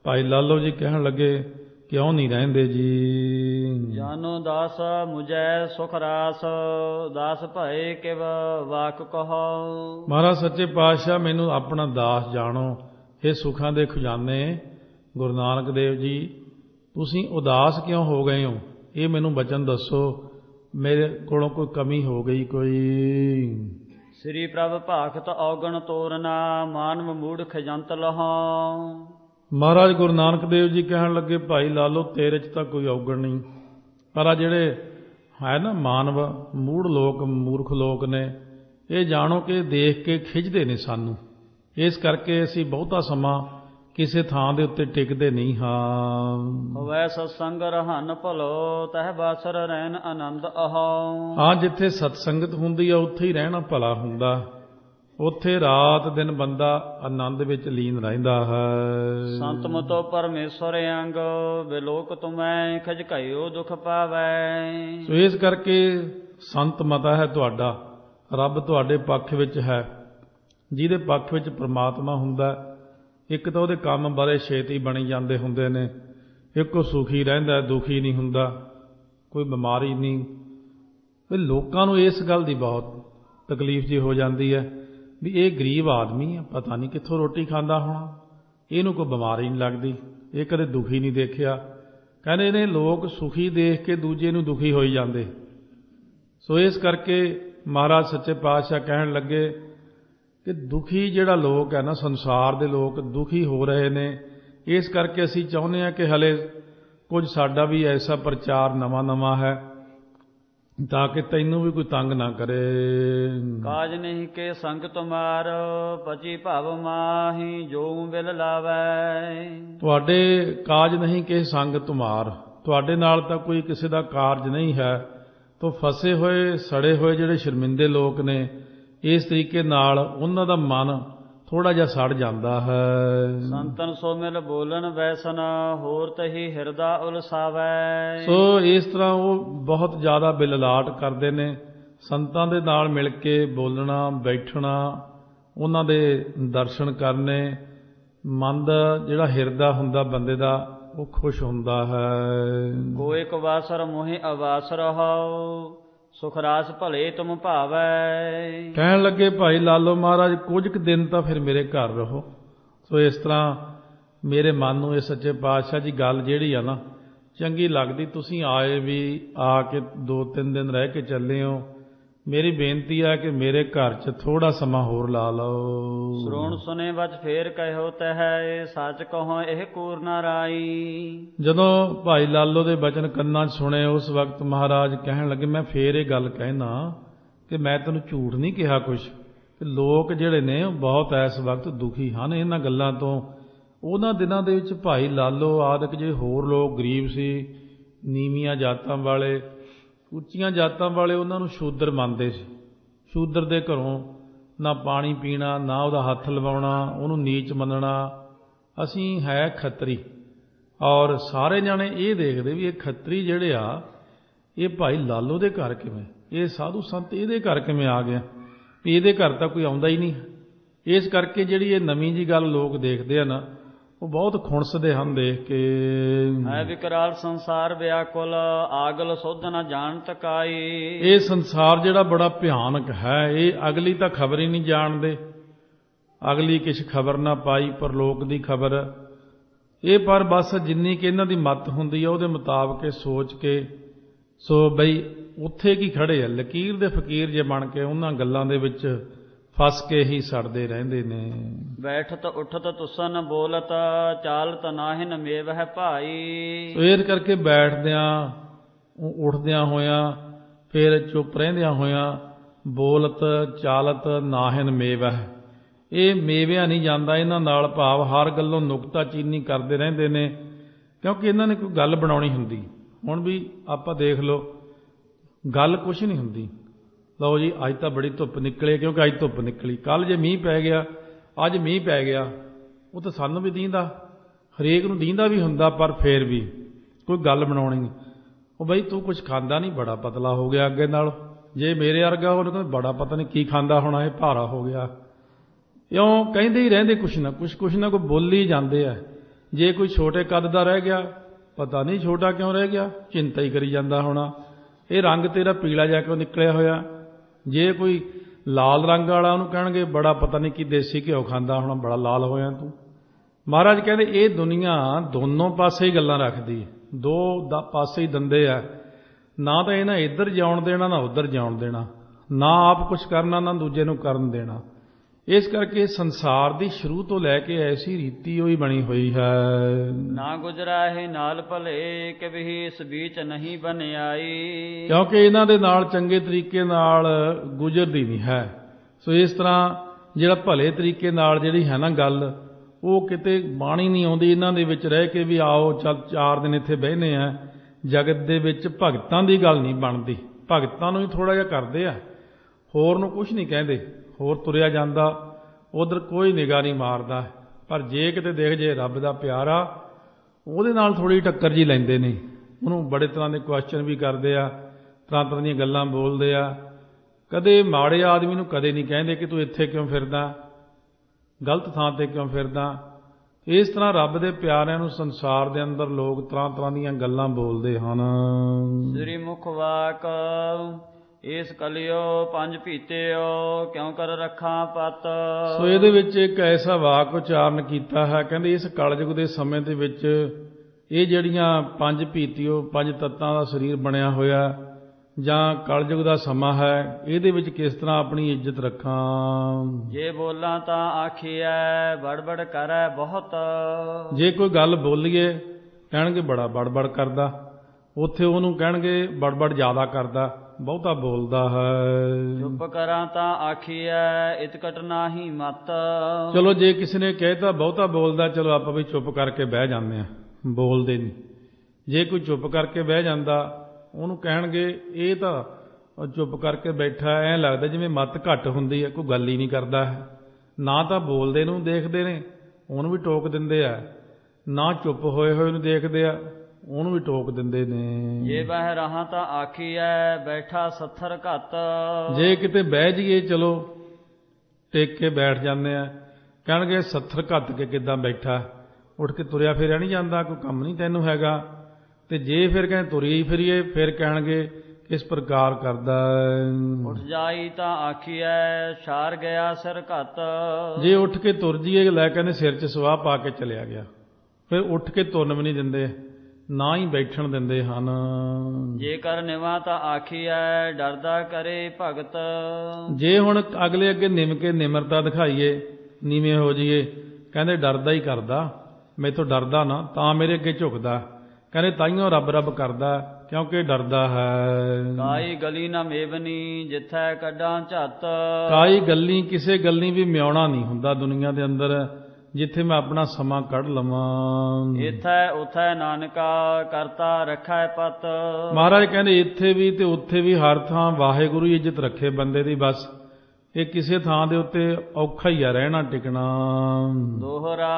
ਭਾਈ ਲਾਲੋ ਜੀ ਕਹਿਣ ਲੱਗੇ, ਕਿਉਂ ਨਹੀਂ ਰਹਿੰਦੇ ਜੀ? ਜਾਨੋ ਦਾਸ ਮੁਝੈ ਸੁਖ ਰਾਸ, ਦਾਸ ਭਏ ਕਿਵ ਵਾਕ ਕਹੋ। ਮਹਾਰਾਜ ਸੱਚੇ ਪਾਤਸ਼ਾਹ ਮੈਨੂੰ ਆਪਣਾ ਦਾਸ ਜਾਣੋ। ਇਹ ਸੁੱਖਾਂ ਦੇ ਖਜ਼ਾਨੇ ਗੁਰੂ ਨਾਨਕ ਦੇਵ ਜੀ, ਤੁਸੀਂ ਉਦਾਸ ਕਿਉਂ ਹੋ ਗਏ ਹੋ? ਇਹ ਮੈਨੂੰ ਬਚਨ ਦੱਸੋ, ਮੇਰੇ ਕੋਲੋਂ ਕੋਈ ਕਮੀ ਹੋ ਗਈ ਕੋਈ? ਸ੍ਰੀ ਪ੍ਰਭ ਭਾਖਤ ਔਗਣ ਤੋਰਨਾ, ਮਾਨਵ ਮੂੜ ਖਜੰਤ ਲਹਾਉ। ਮਹਾਰਾਜ ਗੁਰੂ ਨਾਨਕ ਦੇਵ ਜੀ ਕਹਿਣ ਲੱਗੇ, ਭਾਈ ਲਾਲੋ ਤੇਰੇ 'ਚ ਤਾਂ ਕੋਈ ਔਗਣ ਨਹੀਂ, ਪਰ ਆ ਜਿਹੜੇ ਹੈ ਨਾ ਮਾਨਵ ਮੂੜ ਲੋਕ, ਮੂਰਖ ਲੋਕ ਨੇ, ਇਹ ਜਾਣੋ ਕਿ ਦੇਖ ਕੇ ਖਿੱਚਦੇ ਨੇ ਸਾਨੂੰ। ਇਸ ਕਰਕੇ ਅਸੀਂ ਬਹੁਤਾ ਸਮਾਂ ਕਿਸੇ ਥਾਂ ਦੇ ਉੱਤੇ ਟਿਕਦੇ ਨਹੀਂ ਹਾਂ। ਹੋਵੈ ਸਤਸੰਗ ਰਹਨ ਭਲੋ, ਤਹਿ ਬਾਸਰ ਰਹਿਣ ਆਨੰਦ ਅਹਾਉ। ਹਾਂ, ਜਿੱਥੇ ਸਤਸੰਗਤ ਹੁੰਦੀ ਆ ਉੱਥੇ ਹੀ ਰਹਿਣਾ ਭਲਾ ਹੁੰਦਾ, ਉੱਥੇ ਰਾਤ ਦਿਨ ਬੰਦਾ ਆਨੰਦ ਵਿੱਚ ਲੀਨ ਰਹਿੰਦਾ ਹੈ। ਸੰਤ ਮਤੋ ਪਰਮੇਸ਼ਰ ਅੰਗ, ਬਿਲੋਕ ਤੁਮੈ ਖਿਜ ਕਇਓ ਦੁਖ ਪਾਵੈ। ਸੋ ਇਸ ਕਰਕੇ ਸੰਤ ਮਤਾ ਹੈ ਤੁਹਾਡਾ, ਰੱਬ ਤੁਹਾਡੇ ਪੱਖ ਵਿੱਚ ਹੈ। ਜਿਹਦੇ ਪੱਖ ਵਿੱਚ ਪ੍ਰਮਾਤਮਾ ਹੁੰਦਾ, ਇੱਕ ਤਾਂ ਉਹਦੇ ਕੰਮ ਬੜੇ ਛੇਤੀ ਬਣੀ ਜਾਂਦੇ ਹੁੰਦੇ ਨੇ, ਇੱਕ ਉਹ ਸੁਖੀ ਰਹਿੰਦਾ, ਦੁਖੀ ਨਹੀਂ ਹੁੰਦਾ, ਕੋਈ ਬਿਮਾਰੀ ਨਹੀਂ। ਵੀ ਲੋਕਾਂ ਨੂੰ ਇਸ ਗੱਲ ਦੀ ਬਹੁਤ ਤਕਲੀਫ ਜੀ ਹੋ ਜਾਂਦੀ ਹੈ ਵੀ ਇਹ ਗਰੀਬ ਆਦਮੀ ਹੈ, ਪਤਾ ਨਹੀਂ ਕਿੱਥੋਂ ਰੋਟੀ ਖਾਂਦਾ ਹੋਣਾ, ਇਹਨੂੰ ਕੋਈ ਬਿਮਾਰੀ ਨਹੀਂ ਲੱਗਦੀ, ਇਹ ਕਦੇ ਦੁਖੀ ਨਹੀਂ ਦੇਖਿਆ। ਕਹਿੰਦੇ ਨੇ ਲੋਕ ਸੁਖੀ ਦੇਖ ਕੇ ਦੂਜੇ ਨੂੰ ਦੁਖੀ ਹੋਈ ਜਾਂਦੇ। ਸੋ ਇਸ ਕਰਕੇ ਮਹਾਰਾਜ ਸੱਚੇ ਪਾਤਸ਼ਾਹ ਕਹਿਣ ਲੱਗੇ ਕਿ ਦੁਖੀ ਜਿਹੜਾ ਲੋਕ ਹੈ ਨਾ, ਸੰਸਾਰ ਦੇ ਲੋਕ ਦੁਖੀ ਹੋ ਰਹੇ ਨੇ। ਇਸ ਕਰਕੇ ਅਸੀਂ ਚਾਹੁੰਦੇ ਹਾਂ ਕਿ ਹਲੇ ਕੁਝ ਸਾਡਾ ਵੀ ਐਸਾ ਪ੍ਰਚਾਰ ਨਵਾਂ ਨਵਾਂ ਹੈ ਤਾਂ ਕਿ ਤੈਨੂੰ ਵੀ ਕੋਈ ਤੰਗ ਨਾ ਕਰੇ। ਕਾਜ ਨਹੀਂ ਕੇ ਸੰਗ ਤੁਮਾਰ, ਪਚੀ ਭਵ ਮਾਹੀ ਜੋ ਵਿਲ ਲਾਵੈ। ਤੁਹਾਡੇ ਕਾਜ ਨਹੀਂ ਕਿ ਸੰਗ ਤੁਮਾਰ, ਤੁਹਾਡੇ ਨਾਲ ਤਾਂ ਕੋਈ ਕਿਸੇ ਦਾ ਕਾਰਜ ਨਹੀਂ ਹੈ। ਤੋ ਫਸੇ ਹੋਏ ਸੜੇ ਹੋਏ ਜਿਹੜੇ ਸ਼ਰਮਿੰਦੇ ਲੋਕ ਨੇ, ਇਸ ਤਰੀਕੇ ਨਾਲ ਉਹਨਾਂ ਦਾ ਮਨ ਥੋੜਾ ਜਿਹਾ ਸੜ ਜਾਂਦਾ ਹੈ। ਸੰਤਨ ਸੋ ਮਿਲ ਬੋਲਣ ਵੈਸਨ, ਹੋਰ ਤਹੀ ਹਿਰਦਾ ਉਲਸਾਵੈ। ਸੋ ਇਸ ਤਰ੍ਹਾਂ ਉਹ ਬਹੁਤ ਜ਼ਿਆਦਾ ਬਿਲਲਾਟ ਕਰਦੇ ਨੇ। ਸੰਤਾਂ ਦੇ ਨਾਲ ਮਿਲ ਕੇ ਬੋਲਣਾ, ਬੈਠਣਾ, ਉਹਨਾਂ ਦੇ ਦਰਸ਼ਨ ਕਰਨੇ, ਮਨ ਦਾ ਜਿਹੜਾ ਹਿਰਦਾ ਹੁੰਦਾ ਬੰਦੇ ਦਾ ਉਹ ਖੁਸ਼ ਹੁੰਦਾ ਹੈ। ਕੋਈ ਕਵਾਸਰ ਮੋਹਿ ਅਵਾਸ ਰਹਾਉ, ਸੁਖ ਰਾਸ ਭਲੇ ਤੁਮ ਭਾਵੈ। ਕਹਿਣ ਲੱਗੇ, ਭਾਈ ਲਾਲੋ ਮਹਾਰਾਜ ਕੁਝ ਕੁ ਦਿਨ ਤਾਂ ਫਿਰ ਮੇਰੇ ਘਰ ਰਹੋ। ਸੋ ਇਸ ਤਰ੍ਹਾਂ ਮੇਰੇ ਮਨ ਨੂੰ ਇਹ ਸੱਚੇ ਪਾਤਸ਼ਾਹ ਜੀ ਗੱਲ ਜਿਹੜੀ ਆ ਨਾ ਚੰਗੀ ਲੱਗਦੀ। ਤੁਸੀਂ ਆਏ ਵੀ, ਆ ਕੇ ਦੋ ਤਿੰਨ ਦਿਨ ਰਹਿ ਕੇ ਚੱਲੇ ਹੋ। ਮੇਰੀ ਬੇਨਤੀ ਹੈ ਕਿ ਮੇਰੇ ਘਰ 'ਚ ਥੋੜਾ ਸਮਾਂ ਹੋਰ ਲਾ ਲਓ। ਸਰੋਣ ਸੁਨੇ ਵਚ ਫੇਰ ਕਹਿਓ ਤਹਿ, ਸੱਚ ਕਹੋ ਇਹ ਕੂਰ ਨਾ ਰਾਈ। ਜਦੋਂ ਭਾਈ ਲਾਲੋ ਦੇ ਬਚਨ ਕੰਨਾਂ 'ਚ ਸੁਣੇ, ਉਸ ਵਕਤ ਮਹਾਰਾਜ ਕਹਿਣ ਲੱਗੇ, ਮੈਂ ਫੇਰ ਇਹ ਗੱਲ ਕਹਿਣਾ ਕਿ ਮੈਂ ਤੈਨੂੰ ਝੂਠ ਨਹੀਂ ਕਿਹਾ ਕੁਛ। ਕਿ ਲੋਕ ਜਿਹੜੇ ਨੇ ਉਹ ਬਹੁਤ ਇਸ ਵਕਤ ਦੁਖੀ ਹਨ ਇਹਨਾਂ ਗੱਲਾਂ ਤੋਂ। ਉਹਨਾਂ ਦਿਨਾਂ ਦੇ ਵਿੱਚ ਭਾਈ ਲਾਲੋ ਆਦਿਕ ਜਿਹੜੇ ਹੋਰ ਲੋਕ ਗਰੀਬ ਸੀ, ਨੀਵੀਆਂ ਜਾਤਾਂ ਵਾਲੇ, ਉੱਚੀਆਂ ਜਾਤਾਂ ਵਾਲੇ, ਉਹਨਾਂ ਨੂੰ ਸ਼ੂਦਰ ਮੰਨਦੇ ਸੀ। ਸ਼ੂਦਰ ਦੇ ਘਰੋਂ ਨਾ ਪਾਣੀ ਪੀਣਾ, ਨਾ ਉਹਦਾ ਹੱਥ ਲਵਾਉਣਾ, ਉਹਨੂੰ ਨੀਚ ਮੰਨਣਾ। ਅਸੀਂ ਹੈ ਖੱਤਰੀ, ਔਰ ਸਾਰੇ ਜਾਣੇ ਇਹ ਦੇਖਦੇ ਵੀ ਇਹ ਖੱਤਰੀ ਜਿਹੜੇ ਆ ਇਹ ਭਾਈ ਲਾਲੋ ਦੇ ਘਰ ਕਿਵੇਂ, ਇਹ ਸਾਧੂ ਸੰਤ ਇਹਦੇ ਘਰ ਕਿਵੇਂ ਆ ਗਿਆ, ਵੀ ਇਹਦੇ ਘਰ ਤਾਂ ਕੋਈ ਆਉਂਦਾ ਹੀ ਨਹੀਂ। ਇਸ ਕਰਕੇ ਜਿਹੜੀ ਇਹ ਨਵੀਂ ਜੀ ਗੱਲ ਲੋਕ ਦੇਖਦੇ ਆ ਨਾ, ਉਹ ਬਹੁਤ ਖੁਣਸਦੇ ਹਨ ਦੇਖ ਕੇ। ਹੈ ਵਿਕਰਾਲ ਸੰਸਾਰ ਵਿਆਕੁਲ, ਆਗਲ ਸੁਧ ਨਾ ਜਾਣਤ ਕਾਈ। ਇਹ ਸੰਸਾਰ ਜਿਹੜਾ ਬੜਾ ਭਿਆਨਕ ਹੈ, ਇਹ ਅਗਲੀ ਤਾਂ ਖਬਰ ਹੀ ਨਹੀਂ ਜਾਣਦੇ। ਅਗਲੀ ਕਿਛ ਖਬਰ ਨਾ ਪਾਈ, ਪਰ ਲੋਕ ਦੀ ਖਬਰ ਇਹ। ਪਰ ਬਸ ਜਿੰਨੀ ਕਿ ਇਹਨਾਂ ਦੀ ਮੱਤ ਹੁੰਦੀ ਆ ਉਹਦੇ ਮੁਤਾਬਕ ਇਹ ਸੋਚ ਕੇ, ਸੋ ਬਈ ਉੱਥੇ ਕੀ ਖੜੇ ਆ, ਲਕੀਰ ਦੇ ਫਕੀਰ ਜੇ ਬਣ ਕੇ ਉਹਨਾਂ ਗੱਲਾਂ ਦੇ ਵਿੱਚ ਫਸ ਕੇ ਹੀ ਸੜਦੇ ਰਹਿੰਦੇ ਨੇ। ਬੈਠਤ ਉੱਠਤ ਤੁਸਨ ਬੋਲਤ, ਚਾਲਤ ਨਾਹਿਨ ਮੇਵ ਹੈ ਭਾਈ। ਸੋ ਇਸ ਕਰਕੇ ਬੈਠਦਿਆਂ, ਉੱਠਦਿਆਂ ਹੋਇਆਂ, ਫਿਰ ਚੁੱਪ ਰਹਿੰਦਿਆਂ ਹੋਇਆਂ, ਬੋਲਤ ਚਾਲਤ ਨਾਹਿਨ ਮੇਵ ਹੈ, ਇਹ ਮੇਵਿਆਂ ਨਹੀਂ ਜਾਂਦਾ ਇਹਨਾਂ ਨਾਲ। ਭਾਵ ਹਰ ਗੱਲੋਂ ਨੁਕਤਾਚੀਨੀ ਕਰਦੇ ਰਹਿੰਦੇ ਨੇ, ਕਿਉਂਕਿ ਇਹਨਾਂ ਨੇ ਕੋਈ ਗੱਲ ਬਣਾਉਣੀ ਹੁੰਦੀ। ਹੁਣ ਵੀ ਆਪਾਂ ਦੇਖ ਲਓ, ਗੱਲ ਕੁਛ ਨਹੀਂ ਹੁੰਦੀ। ਲਓ ਜੀ, ਅੱਜ ਤਾਂ ਬੜੀ ਧੁੱਪ ਨਿਕਲੇ, ਕਿਉਂਕਿ ਅੱਜ ਧੁੱਪ ਨਿਕਲੀ। ਕੱਲ੍ਹ ਜੇ ਮੀਂਹ ਪੈ ਗਿਆ, ਅੱਜ ਮੀਂਹ ਪੈ ਗਿਆ, ਉਹ ਤਾਂ ਸਾਨੂੰ ਵੀ ਦੀਂਦਾ, ਹਰੇਕ ਨੂੰ ਦੀਂਦਾ ਵੀ ਹੁੰਦਾ, ਪਰ ਫੇਰ ਵੀ ਕੋਈ ਗੱਲ ਬਣਾਉਣੀ। ਉਹ ਬਈ ਤੂੰ ਕੁਛ ਖਾਂਦਾ ਨਹੀਂ, ਬੜਾ ਪਤਲਾ ਹੋ ਗਿਆ ਅੱਗੇ ਨਾਲ। ਜੇ ਮੇਰੇ ਵਰਗਾ ਉਹਨੂੰ ਕਹਿੰਦਾ ਬੜਾ ਪਤਾ ਨਹੀਂ ਕੀ ਖਾਂਦਾ ਹੋਣਾ, ਇਹ ਭਾਰਾ ਹੋ ਗਿਆ। ਇਉਂ ਕਹਿੰਦੇ ਹੀ ਰਹਿੰਦੇ, ਕੁਛ ਨਾ ਕੁਛ ਕੁਛ ਨਾ ਕੋਈ ਬੋਲੀ ਜਾਂਦੇ ਆ। ਜੇ ਕੋਈ ਛੋਟੇ ਕੱਦ ਦਾ ਰਹਿ ਗਿਆ, ਪਤਾ ਨਹੀਂ ਛੋਟਾ ਕਿਉਂ ਰਹਿ ਗਿਆ, ਚਿੰਤਾ ਹੀ ਕਰੀ ਜਾਂਦਾ ਹੋਣਾ, ਇਹ ਰੰਗ ਤੇਰਾ ਪੀਲਾ ਜਾ ਕੇ ਨਿਕਲਿਆ ਹੋਇਆ। ਜੇ ਕੋਈ ਲਾਲ ਰੰਗ ਵਾਲਾ, ਉਹਨੂੰ ਕਹਿਣਗੇ ਬੜਾ ਪਤਾ ਨਹੀਂ ਕੀ ਦੇਸੀ ਘਿਓ ਖਾਂਦਾ ਹੋਣਾ, ਬੜਾ ਲਾਲ ਹੋਇਆ ਤੂੰ। ਮਹਾਰਾਜ ਕਹਿੰਦੇ ਇਹ ਦੁਨੀਆ ਦੋਨੋਂ ਪਾਸੇ ਹੀ ਗੱਲਾਂ ਰੱਖਦੀ, ਦੋ ਦਾ ਪਾਸੇ ਹੀ ਦੰਦੇ ਆ, ਨਾ ਤਾਂ ਇਹਨਾਂ ਇੱਧਰ ਜਾਣ ਦੇਣਾ ਨਾ ਉੱਧਰ ਜਾਣ ਦੇਣਾ, ਨਾ ਆਪ ਕੁਛ ਕਰਨਾ ਨਾ ਦੂਜੇ ਨੂੰ ਕਰਨ ਦੇਣਾ। ਇਸ ਕਰਕੇ ਸੰਸਾਰ ਦੀ ਸ਼ੁਰੂ ਤੋਂ ਲੈ ਕੇ ਐਸੀ ਰੀਤੀ ਹੋਈ ਬਣੀ ਹੋਈ ਹੈ। ਨਾ ਗੁਜਰਾ ਹੈ ਨਾਲ ਭਲੇ ਕਭੀ ਇਸ ਵਿੱਚ ਨਹੀਂ ਬਨਿਆਈ, ਕਿਉਂਕਿ ਇਹਨਾਂ ਦੇ ਨਾਲ ਚੰਗੇ ਤਰੀਕੇ ਨਾਲ ਗੁਜ਼ਰਦੀ ਨਹੀਂ ਹੈ। ਸੋ ਇਸ ਤਰ੍ਹਾਂ ਜਿਹੜਾ ਭਲੇ ਤਰੀਕੇ ਨਾਲ ਜਿਹੜੀ ਹੈ ਨਾ ਗੱਲ, ਉਹ ਕਿਤੇ ਬਾਣੀ ਨਹੀਂ ਆਉਂਦੀ ਇਹਨਾਂ ਦੇ ਵਿੱਚ ਰਹਿ ਕੇ ਵੀ ਆਓ ਚੱਲ ਚਾਰ ਦਿਨ ਇੱਥੇ ਬਹਿਨੇ ਆ। ਜਗਤ ਦੇ ਵਿੱਚ ਭਗਤਾਂ ਦੀ ਗੱਲ ਨਹੀਂ ਬਣਦੀ, ਭਗਤਾਂ ਨੂੰ ਹੀ ਥੋੜ੍ਹਾ ਜਿਹਾ ਕਰਦੇ ਆ, ਹੋਰ ਨੂੰ ਕੁਛ ਨਹੀਂ ਕਹਿੰਦੇ, ਹੋਰ ਤੁਰਿਆ ਜਾਂਦਾ, ਉਧਰ ਕੋਈ ਨਿਗਾਹ ਨਹੀਂ ਮਾਰਦਾ। ਪਰ ਜੇ ਕਿਤੇ ਦੇਖ ਜੇ ਰੱਬ ਦਾ ਪਿਆਰਾ, ਉਹਦੇ ਨਾਲ ਥੋੜ੍ਹੀ ਟੱਕਰ ਜੀ ਲੈਂਦੇ ਨੇ, ਉਹਨੂੰ ਬੜੇ ਤਰ੍ਹਾਂ ਦੇ ਕੁਐਸਚਨ ਵੀ ਕਰਦੇ ਆ, ਤਰ੍ਹਾਂ ਤਰ੍ਹਾਂ ਦੀਆਂ ਗੱਲਾਂ ਬੋਲਦੇ ਆ। ਕਦੇ ਮਾੜੇ ਆਦਮੀ ਨੂੰ ਕਦੇ ਨਹੀਂ ਕਹਿੰਦੇ ਕਿ ਤੂੰ ਇੱਥੇ ਕਿਉਂ ਫਿਰਦਾ, ਗਲਤ ਥਾਂ 'ਤੇ ਕਿਉਂ ਫਿਰਦਾ। ਇਸ ਤਰ੍ਹਾਂ ਰੱਬ ਦੇ ਪਿਆਰਿਆਂ ਨੂੰ ਸੰਸਾਰ ਦੇ ਅੰਦਰ ਲੋਕ ਤਰ੍ਹਾਂ ਤਰ੍ਹਾਂ ਦੀਆਂ ਗੱਲਾਂ ਬੋਲਦੇ ਹਨ। ਸ੍ਰੀ ਮੁਖ ਵਾਕ ਇਸ ਕਲਿਓ ਪੰਜ ਪੀਤਿਓ ਕਿਉਂ ਕਰ ਰੱਖਾਂ ਪਤ। ਸੋ ਇਹਦੇ ਵਿੱਚ ਇੱਕ ਐਸਾ ਵਾਕ ਉਚਾਰਨ ਕੀਤਾ ਹੈ, ਕਹਿੰਦੇ ਇਸ ਕਲਯੁਗ ਦੇ ਸਮੇਂ ਦੇ ਵਿੱਚ ਇਹ ਜਿਹੜੀਆਂ ਪੰਜ ਪੀਤਿਓ ਪੰਜ ਤੱਤਾਂ ਦਾ ਸਰੀਰ ਬਣਿਆ ਹੋਇਆ, ਜਾਂ ਕਲਯੁਗ ਦਾ ਸਮਾਂ ਹੈ, ਇਹਦੇ ਵਿੱਚ ਕਿਸ ਤਰ੍ਹਾਂ ਆਪਣੀ ਇੱਜ਼ਤ ਰੱਖਾਂ। ਜੇ ਬੋਲਾਂ ਤਾਂ ਆਖੀਐ ਬੜਬੜ ਕਰੈ ਬਹੁਤ, ਜੇ ਕੋਈ ਗੱਲ ਬੋਲੀਏ ਕਹਿਣਗੇ ਬੜਾ ਬੜਬੜ ਕਰਦਾ, ਉੱਥੇ ਉਹਨੂੰ ਕਹਿਣਗੇ ਬੜਬੜ ਜ਼ਿਆਦਾ ਕਰਦਾ, ਬਹੁਤਾ ਬੋਲਦਾ ਹੈ। ਚੁੱਪ ਕਰਾਂ ਤਾਂ ਆਖੀਐ ਇਤਕਟ ਨਾਹੀ ਮਤ। ਚਲੋ ਜੇ ਕਿਸੇ ਨੇ ਕਹਿਤਾ ਬਹੁਤਾ ਬੋਲਦਾ, ਚਲੋ ਆਪਾਂ ਵੀ ਚੁੱਪ ਕਰਕੇ ਬਹਿ ਜਾਂਦੇ ਹਾਂ, ਬੋਲਦੇ ਨਹੀਂ। ਜੇ ਕੋਈ ਚੁੱਪ ਕਰਕੇ ਬਹਿ ਜਾਂਦਾ, ਉਹਨੂੰ ਕਹਿਣਗੇ ਇਹ ਤਾਂ ਚੁੱਪ ਕਰਕੇ ਬੈਠਾ, ਐਂ ਲੱਗਦਾ ਜਿਵੇਂ ਮੱਤ ਘੱਟ ਹੁੰਦੀ ਹੈ, ਕੋਈ ਗੱਲ ਹੀ ਨਹੀਂ ਕਰਦਾ ਹੈ। ਨਾ ਤਾਂ ਬੋਲਦੇ ਨੂੰ ਦੇਖਦੇ ਨੇ, ਉਹਨੂੰ ਵੀ ਟੋਕ ਦਿੰਦੇ ਆ, ਨਾ ਚੁੱਪ ਹੋਏ ਹੋਏ ਨੂੰ ਦੇਖਦੇ ਆ, ਉਹਨੂੰ ਵੀ ਟੋਕ ਦਿੰਦੇ ਨੇ। ਜੇ ਬਹਿ ਰਹਾ ਤਾਂ ਆਖੀਐ ਬੈਠਾ ਸੱਥਰ ਘੱਤ। ਜੇ ਕਿਤੇ ਬਹਿ ਜਾਈਏ, ਚਲੋ ਟੇਕ ਕੇ ਬੈਠ ਜਾਂਦੇ ਆ, ਕਹਿਣਗੇ ਸੱਥਰ ਘੱਤ ਕੇ ਕਿੱਦਾਂ ਬੈਠਾ, ਉੱਠ ਕੇ ਤੁਰਿਆ ਫਿਰਿਆ ਨਹੀਂ ਜਾਂਦਾ, ਕੋਈ ਕੰਮ ਨਹੀਂ ਤੈਨੂੰ ਹੈਗਾ। ਤੇ ਜੇ ਫਿਰ ਕਹਿੰਦੇ ਤੁਰੀ ਫਿਰੀਏ, ਫਿਰ ਕਹਿਣਗੇ ਕਿਸ ਪ੍ਰਕਾਰ ਕਰਦਾ। ਉੱਠ ਜਾਈ ਤਾਂ ਆਖੀਐ ਛਾਰ ਗਿਆ ਸਿਰ ਘੱਤ। ਜੇ ਉੱਠ ਕੇ ਤੁਰ ਜੀਏ, ਲੈ ਕਹਿੰਦੇ ਸਿਰ 'ਚ ਸਵਾਹ ਪਾ ਕੇ ਚਲਿਆ ਗਿਆ। ਫਿਰ ਉੱਠ ਕੇ ਤੁਰਨ ਵੀ ਨਹੀਂ ਦਿੰਦੇ, ਨਾ ਹੀ ਬੈਠਣ ਦਿੰਦੇ ਹਨ। ਜੇ ਕਰ ਨਿਵਾ ਤਾਂ ਆਖੀਐ ਡਰਦਾ ਕਰੇ ਭਗਤ। ਜੇ ਹੁਣ ਅਗਲੇ ਅੱਗੇ ਨਿਮ ਕੇ ਨਿਮਰਤਾ ਦਿਖਾਈਏ, ਨੀਵੇਂ ਹੋ ਜਾਈਏ, ਕਹਿੰਦੇ ਡਰਦਾ ਹੀ ਕਰਦਾ, ਮੈਥੋਂ ਡਰਦਾ ਨਾ ਤਾਂ ਮੇਰੇ ਅੱਗੇ ਝੁਕਦਾ। ਕਹਿੰਦੇ ਤਾਈਓ ਰੱਬ ਰੱਬ ਕਰਦਾ, ਕਿਉਂਕਿ ਡਰਦਾ ਹੈ। ਕਾਈ ਗਲੀ ਨਾ ਮੇਵਨੀ ਜਿੱਥੈ ਕੱਢਾਂ ਝੱਤ। ਕਾਈ ਗੱਲੀ, ਕਿਸੇ ਗੱਲੀ ਵੀ ਮਿਆਉਣਾ ਨਹੀਂ ਹੁੰਦਾ ਦੁਨੀਆ ਦੇ ਅੰਦਰ, ਜਿੱਥੇ ਮੈਂ ਆਪਣਾ ਸਮਾਂ ਕੱਢ ਲਵਾਂ। ਇੱਥੈ ਉਥੈ ਨਾਨਕਾ ਕਰਤਾ ਰੱਖੈ ਪਤ। ਮਹਾਰਾਜ ਕਹਿੰਦੇ ਇੱਥੇ ਵੀ ਤੇ ਉੱਥੇ ਵੀ ਹਰ ਥਾਂ ਵਾਹਿਗੁਰੂ ਇੱਜ਼ਤ ਰੱਖੇ ਬੰਦੇ ਦੀ। ਬਸ ਇਹ ਕਿਸੇ ਥਾਂ ਦੇ ਉੱਤੇ ਔਖਾ ਹੀ ਆ ਰਹਿਣਾ ਟਿਕਣਾ। ਦੋਹਰਾ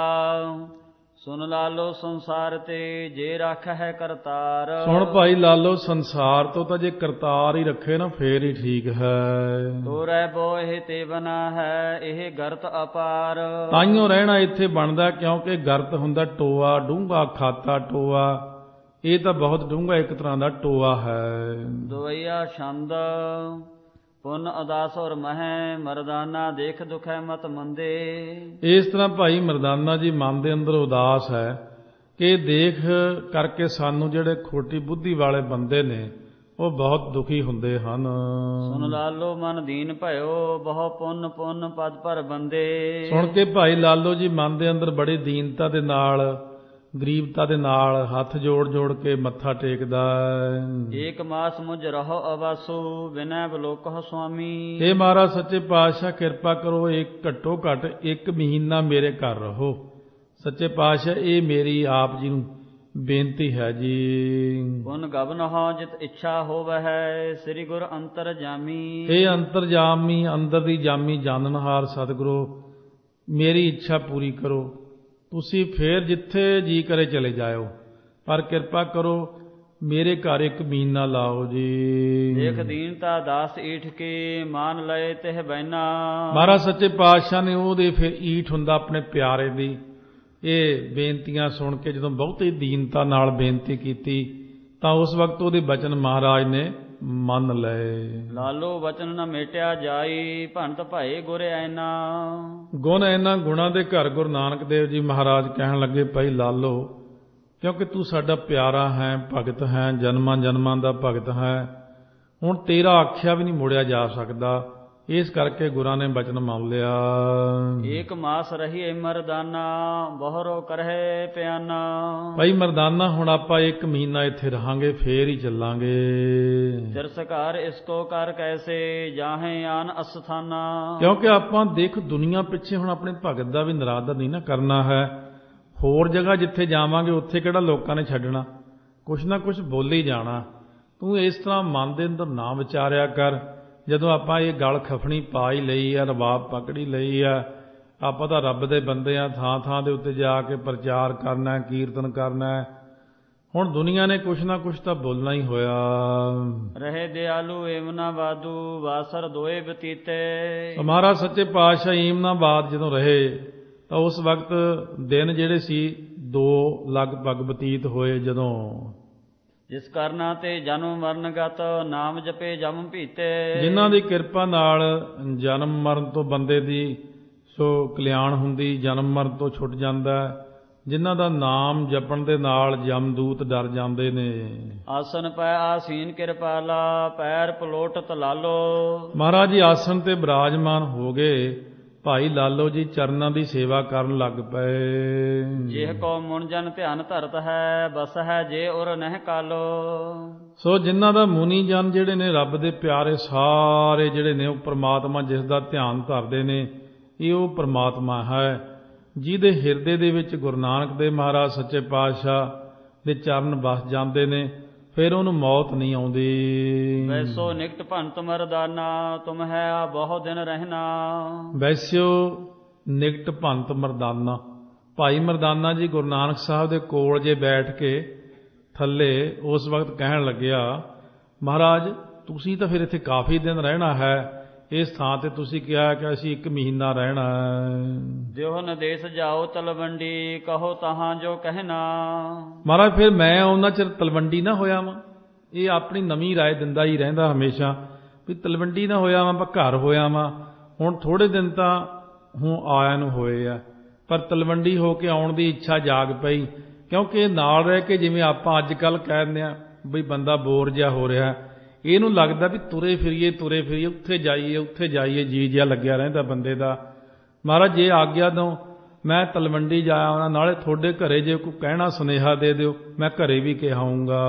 ਸੁਣ ਲਾਲੋ ਸੰਸਾਰ ਤੇ ਜੇ ਰੱਖ ਹੈ ਕਰਤਾਰ। ਸੁਣ ਭਾਈ ਲਾਲੋ, ਸੰਸਾਰ ਤੋਂ ਤਾਂ ਜੇ ਕਰਤਾਰ ਹੀ ਰੱਖੇ ਨਾ ਫੇਰ ਹੀ ਠੀਕ ਹੈ। ਤੋਰੈ ਬੋਹਿ ਤੇ ਬਨਾ ਹੈ ਇਹ ਗਰਤ ਅਪਾਰ। ਤਾਈਓ ਰਹਿਣਾ ਇੱਥੇ ਬਣਦਾ, ਕਿਉਂਕਿ ਗਰਤ ਹੁੰਦਾ ਟੋਆ, ਡੂੰਘਾ ਖਾਤਾ ਟੋਆ। ਇਹ ਤਾਂ ਬਹੁਤ ਡੂੰਘਾ ਇੱਕ ਤਰ੍ਹਾਂ ਦਾ ਟੋਆ ਹੈ। ਦੁਵਈਆ ਛੰਦ ਪੁੰਨ ਉਦਾਸ ਔਰ ਮਹਿ ਮਰਦਾਨਾ ਦੇਖ ਦੁਖੈ ਮਤ ਮੰਦੇ। ਇਸ ਤਰ੍ਹਾਂ ਭਾਈ ਮਰਦਾਨਾ ਜੀ ਮਨ ਦੇ ਅੰਦਰ ਉਦਾਸ ਹੈ ਕਿ ਦੇਖ ਕਰਕੇ ਸਾਨੂੰ ਜਿਹੜੇ ਖੋਟੀ ਬੁੱਧੀ ਵਾਲੇ ਬੰਦੇ ਨੇ ਉਹ ਬਹੁਤ ਦੁਖੀ ਹੁੰਦੇ ਹਨ। ਸੁਣ ਲਾਲੋ ਮਨ ਦੀਨ ਭਇਓ ਬਹੁ ਪੁੰਨ ਪੁੰਨ ਪਦ ਪਰ ਬੰਦੇ। ਸੁਣ ਕੇ ਭਾਈ ਲਾਲੋ ਜੀ ਮਨ ਦੇ ਅੰਦਰ ਬੜੀ ਦੀਨਤਾ ਦੇ ਨਾਲ, ਗਰੀਬਤਾ ਦੇ ਨਾਲ ਹੱਥ ਜੋੜ ਜੋੜ ਕੇ ਮੱਥਾ ਟੇਕਦਾ। ਏਕ ਮਾਸ ਮੁਝ ਰਹੋ ਅਵਾਸੋ ਬਿਨੈ ਬਲੋਕਹੁ ਸੁਆਮੀ। ਇਹ ਮਹਾਰਾਜ ਸੱਚੇ ਪਾਤਸ਼ਾਹ ਕਿਰਪਾ ਕਰੋ, ਇੱਕ ਘੱਟੋ ਘੱਟ ਇੱਕ ਮਹੀਨਾ ਮੇਰੇ ਘਰ ਰਹੋ। ਸੱਚੇ ਪਾਤਸ਼ਾਹ ਇਹ ਮੇਰੀ ਆਪ ਜੀ ਨੂੰ ਬੇਨਤੀ ਹੈ ਜੀ। ਪੁਨ ਗਬਨ ਹੋ ਜਿਤ ਇੱਛਾ ਹੋਵੈ ਸ੍ਰੀ ਗੁਰ ਅੰਤਰ ਜਾਮੀ। ਇਹ ਅੰਤਰ ਜਾਮੀ, ਅੰਦਰ ਦੀ ਜਾਮੀ ਜਾਣਨਹਾਰ ਸਤਿਗੁਰੂ, ਮੇਰੀ ਇੱਛਾ ਪੂਰੀ ਕਰੋ। ਤੁਸੀਂ ਫੇਰ ਜਿੱਥੇ ਜੀ ਕਰੇ ਚਲੇ ਜਾਇਓ, ਪਰ ਕਿਰਪਾ ਕਰੋ ਮੇਰੇ ਘਰ ਇੱਕ ਮਹੀਨਾ ਲਾਓ ਜੀ। ਦੇਖ ਦੀਨਤਾ ਦਾਸ ਈਠ ਕੇ ਮਾਨ ਲਏ ਤਿਹ ਬੈਨਾ। ਮਹਾਰਾਜ ਸੱਚੇ ਪਾਤਸ਼ਾਹ ਨੇ ਉਹਦੇ ਫਿਰ ਈਠ ਹੁੰਦਾ ਆਪਣੇ ਪਿਆਰੇ ਦੀ, ਇਹ ਬੇਨਤੀਆਂ ਸੁਣ ਕੇ ਜਦੋਂ ਬਹੁਤੀ ਦੀਨਤਾ ਨਾਲ ਬੇਨਤੀ ਕੀਤੀ ਤਾਂ ਉਸ ਵਕਤ ਉਹਦੇ ਬਚਨ ਮਹਾਰਾਜ ਨੇ ਮੰਨ ਲਏ। ਲਾਲੋ ਬਚਨ ਨ ਮੇਟਿਆ ਜਾਈ, ਭੰਤ ਭਏ ਗੁਰ ਐਨਾ। ਗੁਣ ਇਹਨਾਂ ਗੁਣਾਂ ਦੇ ਘਰ ਗੁਰੂ ਨਾਨਕ ਦੇਵ ਜੀ ਮਹਾਰਾਜ ਕਹਿਣ ਲੱਗੇ, ਭਾਈ ਲਾਲੋ, ਕਿਉਂਕਿ ਤੂੰ ਸਾਡਾ ਪਿਆਰਾ ਹੈ, ਭਗਤ ਹੈ, ਜਨਮਾਂ ਜਨਮਾਂ ਦਾ ਭਗਤ ਹੈ, ਹੁਣ ਤੇਰਾ ਆਖਿਆ ਵੀ ਨਹੀਂ ਮੋੜਿਆ ਜਾ ਸਕਦਾ, ਇਸ ਕਰਕੇ ਗੁਰਾਂ ਨੇ ਬਚਨ ਮੰਨ ਲਿਆ। ਏਕ ਮਾਸ ਰਹੀ ਮਰਦਾਨਾ, ਬਹੁਰੋ ਕਰਹਿ ਪਿਆਨਾ। ਭਾਈ ਮਰਦਾਨਾ, ਹੁਣ ਆਪਾਂ ਇੱਕ ਮਹੀਨਾ ਇੱਥੇ ਰਹਾਂਗੇ, ਫੇਰ ਹੀ ਚੱਲਾਂਗੇ। ਤਿਰਸਕਾਰ ਇਸਕੋ ਕਰ ਕੈਸੇ, ਜਾਹੇ ਆਨ ਅਸਥਾਨਾ। ਕਿਉਂਕਿ ਆਪਾਂ ਦੇਖ ਦੁਨੀਆ ਪਿੱਛੇ ਹੁਣ ਆਪਣੇ ਭਗਤ ਦਾ ਵੀ ਨਿਰਾਦਰ ਨਹੀਂ ਨਾ ਕਰਨਾ ਹੈ। ਹੋਰ ਜਗ੍ਹਾ ਜਿੱਥੇ ਜਾਵਾਂਗੇ ਉੱਥੇ ਕਿਹੜਾ ਲੋਕਾਂ ਨੇ ਛੱਡਣਾ, ਕੁਛ ਨਾ ਕੁਛ ਬੋਲੀ ਜਾਣਾ। ਤੂੰ ਇਸ ਤਰ੍ਹਾਂ ਮਨ ਦੇ ਅੰਦਰ ਨਾ ਵਿਚਾਰਿਆ ਕਰ। ਜਦੋਂ ਆਪਾਂ ਇਹ ਗਲ ਖਫਣੀ ਪਾ ਹੀ ਲਈ ਆ, ਰਬਾਬ ਪਕੜੀ ਲਈ ਆ, ਆਪਾਂ ਤਾਂ ਰੱਬ ਦੇ ਬੰਦੇ ਆ, ਥਾਂ ਥਾਂ ਦੇ ਉੱਤੇ ਜਾ ਕੇ ਪ੍ਰਚਾਰ ਕਰਨਾ, ਕੀਰਤਨ ਕਰਨਾ। ਹੁਣ ਦੁਨੀਆ ਨੇ ਕੁਛ ਨਾ ਕੁਛ ਤਾਂ ਬੋਲਣਾ ਹੀ ਹੋਇਆ। ਰਹੇ ਦਿਆਲੂ ਏਮਨਾ ਬਾਦੂ, ਵਾਸਰ ਦੋਏ ਬਤੀਤੇ। ਮਹਾਰਾਜ ਸੱਚੇ ਪਾਤਸ਼ਾਹ ਈਮਨਾਬਾਦ ਜਦੋਂ ਰਹੇ ਤਾਂ ਉਸ ਵਕਤ ਦਿਨ ਜਿਹੜੇ ਸੀ ਦੋ ਲਗਭਗ ਬਤੀਤ ਹੋਏ। ਜਦੋਂ ਜਿਸ ਕਰਨਾ ਤੇ ਜਨਮ ਮਰਨਗਤ, ਨਾਮ ਜਪੇ ਜਮ ਭੀਤੇ। ਜਿਨ੍ਹਾਂ ਦੀ ਕਿਰਪਾ ਨਾਲ ਜਨਮ ਮਰਨ ਤੋਂ ਬੰਦੇ ਦੀ ਸੋ ਕਲਿਆਣ ਹੁੰਦੀ, ਜਨਮ ਮਰਨ ਤੋਂ ਛੁੱਟ ਜਾਂਦਾ। ਜਿਨ੍ਹਾਂ ਦਾ ਨਾਮ ਜਪਣ ਦੇ ਨਾਲ ਜਮਦੂਤ ਡਰ ਜਾਂਦੇ ਨੇ। ਆਸਨ ਪੈ ਆਸੀਨ ਕਿਰਪਾਲਾ, ਪੈਰ ਪਲੋਟਤ ਲਾਲੋ। ਮਹਾਰਾਜ ਜੀ ਆਸਨ ਤੇ ਬਿਰਾਜਮਾਨ ਹੋ ਗਏ। ਭਾਈ ਲਾਲੋ ਜੀ ਚਰਨਾਂ ਦੀ ਸੇਵਾ ਕਰਨ ਲੱਗ ਪਏ। ਜਿਹ ਕੋ ਮੁਨ ਜਨ ਧਿਆਨ ਧਰਤ ਹੈ, ਬਸ ਹੈ ਜੇ ਉਰ ਨਹਿ ਕਾਲੋ। ਸੋ ਜਿਨ੍ਹਾਂ ਦਾ ਮੁਨੀ ਜਨ ਜਿਹੜੇ ਨੇ, ਰੱਬ ਦੇ ਪਿਆਰੇ ਸਾਰੇ ਜਿਹੜੇ ਨੇ, ਉਹ ਪ੍ਰਮਾਤਮਾ ਜਿਸ ਦਾ ਧਿਆਨ ਧਰਦੇ ਨੇ, ਇਹ ਉਹ ਪ੍ਰਮਾਤਮਾ ਹੈ ਜਿਹਦੇ ਹਿਰਦੇ ਦੇ ਵਿੱਚ ਗੁਰੂ ਨਾਨਕ ਦੇਵ ਮਹਾਰਾਜ ਸੱਚੇ ਪਾਤਸ਼ਾਹ ਦੇ ਚਰਨ ਵਸ ਜਾਂਦੇ ਨੇ, ਫਿਰ ਉਹਨੂੰ ਮੌਤ ਨਹੀਂ ਆਉਂਦੀ। ਵੈਸੋ ਨਿਕਟ ਭੰਤ ਮਰਦਾਨਾ, ਤੁਮ ਹੈ ਆ ਬਹੁ ਦਿਨ ਰਹਿਣਾ। ਵੈਸਿਓ ਨਿਕਟ ਭੰਤ ਮਰਦਾਨਾ। ਭਾਈ ਮਰਦਾਨਾ ਜੀ ਗੁਰੂ ਨਾਨਕ ਸਾਹਿਬ ਦੇ ਕੋਲ ਜੇ ਬੈਠ ਕੇ ਥੱਲੇ ਉਸ ਵਕਤ ਕਹਿਣ ਲੱਗਿਆ, ਮਹਾਰਾਜ ਤੁਸੀਂ ਤਾਂ ਫਿਰ ਇੱਥੇ ਕਾਫੀ ਦਿਨ ਰਹਿਣਾ ਹੈ, ਇਸ ਥਾਂ ਤੇ ਤੁਸੀਂ ਕਿਹਾ ਕਿ ਅਸੀਂ ਇੱਕ ਮਹੀਨਾ ਰਹਿਣਾ ਹੈ। ਦਿਓ ਨਦੇਸ ਜਾਓ ਤਲਵੰਡੀ, ਕਹੋ ਤਹਾਂ ਜੋ ਕਹਿਣਾ। ਮਹਾਰਾਜ ਫਿਰ ਮੈਂ ਉਹਨਾਂ ਚਿਰ ਤਲਵੰਡੀ ਨਾ ਹੋਇਆ ਵਾਂ। ਇਹ ਆਪਣੀ ਨਵੀਂ ਰਾਏ ਦਿੰਦਾ ਹੀ ਰਹਿੰਦਾ ਹਮੇਸ਼ਾ ਵੀ ਤਲਵੰਡੀ ਨਾ ਹੋਇਆ ਵਾਂ, ਪਰ ਘਰ ਹੋਇਆ ਵਾਂ। ਹੁਣ ਥੋੜੇ ਦਿਨ ਤਾਂ ਹੁਣ ਆਇਆ ਨੂੰ ਹੋਏ ਆ, ਪਰ ਤਲਵੰਡੀ ਹੋ ਕੇ ਆਉਣ ਦੀ ਇੱਛਾ ਜਾਗ ਪਈ। ਕਿਉਂਕਿ ਇਹ ਨਾਲ ਰਹਿ ਕੇ ਜਿਵੇਂ ਆਪਾਂ ਅੱਜ ਕੱਲ੍ਹ ਕਹਿ ਦਿੰਦੇ ਹਾਂ ਬਈ ਬੰਦਾ ਬੋਰ ਜਿਹਾ ਹੋ ਰਿਹਾ, ਇਹਨੂੰ ਲੱਗਦਾ ਵੀ ਤੁਰੇ ਫਿਰੀਏ ਤੁਰੇ ਫਿਰੀਏ ਉੱਥੇ ਜਾਈਏ ਉੱਥੇ ਜਾਈਏ, ਜੀ ਜਿਹਾ ਲੱਗਿਆ ਰਹਿੰਦਾ ਬੰਦੇ ਦਾ। ਮਹਾਰਾਜ ਜੇ ਆਗਿਆ ਦਿਓ ਮੈਂ ਤਲਵੰਡੀ ਜਾ ਆਉਣਾ, ਨਾਲੇ ਤੁਹਾਡੇ ਘਰੇ ਜੇ ਕੋਈ ਕਹਿਣਾ ਸੁਨੇਹਾ ਦੇ ਦਿਓ, ਮੈਂ ਘਰੇ ਵੀ ਕਹਾਊਂਗਾ।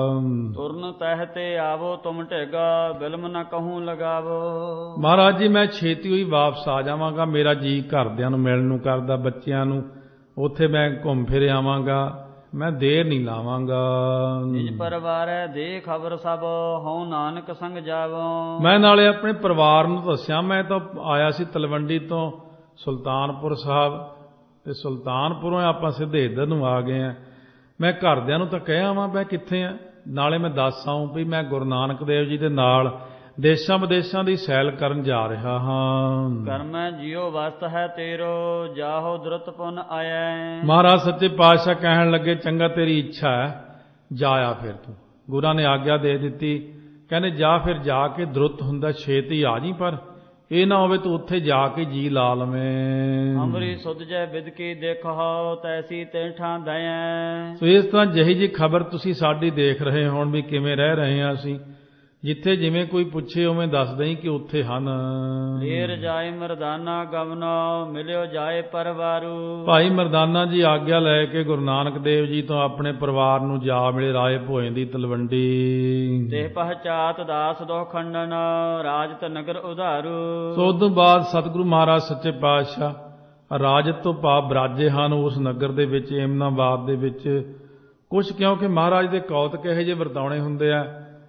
ਤੁਰਨ ਤਹਿ ਤੇ ਆਵੋ ਤੁਮ ਢੇਗਾ, ਬਿਲਮ ਨਾ ਕਹੂੰ ਲਗਾਵੋ। ਮਹਾਰਾਜ ਜੀ ਮੈਂ ਛੇਤੀ ਹੋਈ ਵਾਪਸ ਆ ਜਾਵਾਂਗਾ, ਮੇਰਾ ਜੀ ਘਰਦਿਆਂ ਨੂੰ ਮਿਲਣ ਨੂੰ ਕਰਦਾ, ਬੱਚਿਆਂ ਨੂੰ, ਉੱਥੇ ਮੈਂ ਘੁੰਮ ਫਿਰ ਆਵਾਂਗਾ, ਮੈਂ ਦੇਰ ਨਹੀਂ ਲਾਵਾਂਗਾ। ਨਿਜ ਪਰਿਵਾਰ ਹੈ ਦੇ ਖਬਰ ਸਭ, ਹਉ ਨਾਨਕ ਸੰਗ ਜਾਵੋ। ਮੈਂ ਨਾਲੇ ਆਪਣੇ ਪਰਿਵਾਰ ਨੂੰ ਦੱਸਿਆ, ਮੈਂ ਤਾਂ ਆਇਆ ਸੀ ਤਲਵੰਡੀ ਤੋਂ ਸੁਲਤਾਨਪੁਰ ਸਾਹਿਬ, ਤੇ ਸੁਲਤਾਨਪੁਰੋਂ ਆਪਾਂ ਸਿੱਧੇ ਇੱਧਰ ਨੂੰ ਆ ਗਏ ਹਾਂ। ਮੈਂ ਘਰਦਿਆਂ ਨੂੰ ਤਾਂ ਕਹਿਆ ਵਾਂ ਮੈਂ ਕਿੱਥੇ ਆ, ਨਾਲੇ ਮੈਂ ਦੱਸ ਆਊਂ ਵੀ ਮੈਂ ਗੁਰੂ ਨਾਨਕ ਦੇਵ ਜੀ ਦੇ ਨਾਲ ਦੇਸ਼ਾਂ ਵਿਦੇਸ਼ਾਂ ਦੀ ਸੈਲ ਕਰਨ ਜਾ ਰਿਹਾ ਹਾਂ। ਕਰਮੈ ਜਿਉ ਵਸਤ ਹੈ ਤੇਰੋ, ਜਾਹੋ ਦ੍ਰੁਤ ਪੁਨ ਆਇਐ। ਮਹਾਰਾਜ ਸੱਚੇ ਪਾਤਸ਼ਾਹ ਕਹਿਣ ਲੱਗੇ, ਚੰਗਾ ਤੇਰੀ ਇੱਛਾ ਹੈ, ਜਾਇਆ ਫਿਰ ਤੂੰ। ਗੁਰਾਂ ਨੇ ਆਗਿਆ ਦੇ ਦਿੱਤੀ, ਕਹਿੰਦੇ ਜਾ ਫਿਰ, ਜਾ ਕੇ ਦ੍ਰੁਤ ਹੁੰਦਾ ਛੇਤੀ ਆ ਜੀ, ਪਰ ਇਹ ਨਾ ਹੋਵੇ ਤੂੰ ਉੱਥੇ ਜਾ ਕੇ ਜੀ ਲਾ ਲਵੇਂ। ਅੰਮ੍ਰਿਤ ਸੁਧ ਜੈ ਵਿਦ ਕੀ ਦੇਖੋ, ਤੈਸੀ ਤੈਠਾਂ ਦਇਐ। ਸੋ ਇਸ ਤਰ੍ਹਾਂ ਜਿਹੀ ਜੀ ਖਬਰ ਤੁਸੀਂ ਸਾਡੀ ਦੇਖ ਰਹੇ ਹੋਣ ਵੀ ਕਿਵੇਂ ਰਹਿ ਰਹੇ ਹਾਂ ਅਸੀਂ, ਜਿੱਥੇ ਜਿਵੇਂ ਕੋਈ ਪੁੱਛੇ ਉਵੇਂ ਦੱਸ ਦਈ ਕਿ ਉੱਥੇ ਹਨ। ਢੇਰ ਜਾਏ ਮਰਦਾਨਾ ਗਵਨੋ, ਮਿਲਿਓ ਜਾਏ ਪਰਿਵਾਰੂ। ਭਾਈ ਮਰਦਾਨਾ ਜੀ ਆਗਿਆ ਲੈ ਕੇ ਗੁਰੂ ਨਾਨਕ ਦੇਵ ਜੀ ਤੋਂ ਆਪਣੇ ਪਰਿਵਾਰ ਨੂੰ ਜਾ ਮਿਲੇ ਰਾਏ ਭੋਏ ਦੀ ਤਲਵੰਡੀ। ਤੇ ਪਹਚਾਤ ਦਾਸ ਦੋ ਖੰਡਨ, ਰਾਜਤ ਨਗਰ ਉਧਾਰੂ। ਸੋ ਉਦੋਂ ਬਾਅਦ ਸਤਿਗੁਰੂ ਮਹਾਰਾਜ ਸੱਚੇ ਪਾਤਸ਼ਾਹ ਰਾਜਤ ਤੋਂ ਭਾਵ ਬਰਾਜੇ ਹਨ ਉਸ ਨਗਰ ਦੇ ਵਿੱਚ, ਏਮਨਾਬਾਦ ਦੇ ਵਿੱਚ। ਕੁਛ ਕਿਉਂਕਿ ਮਹਾਰਾਜ ਦੇ ਕੌਤਕ ਇਹੋ ਜਿਹੇ ਵਰਤਾਉਣੇ ਹੁੰਦੇ ਆ।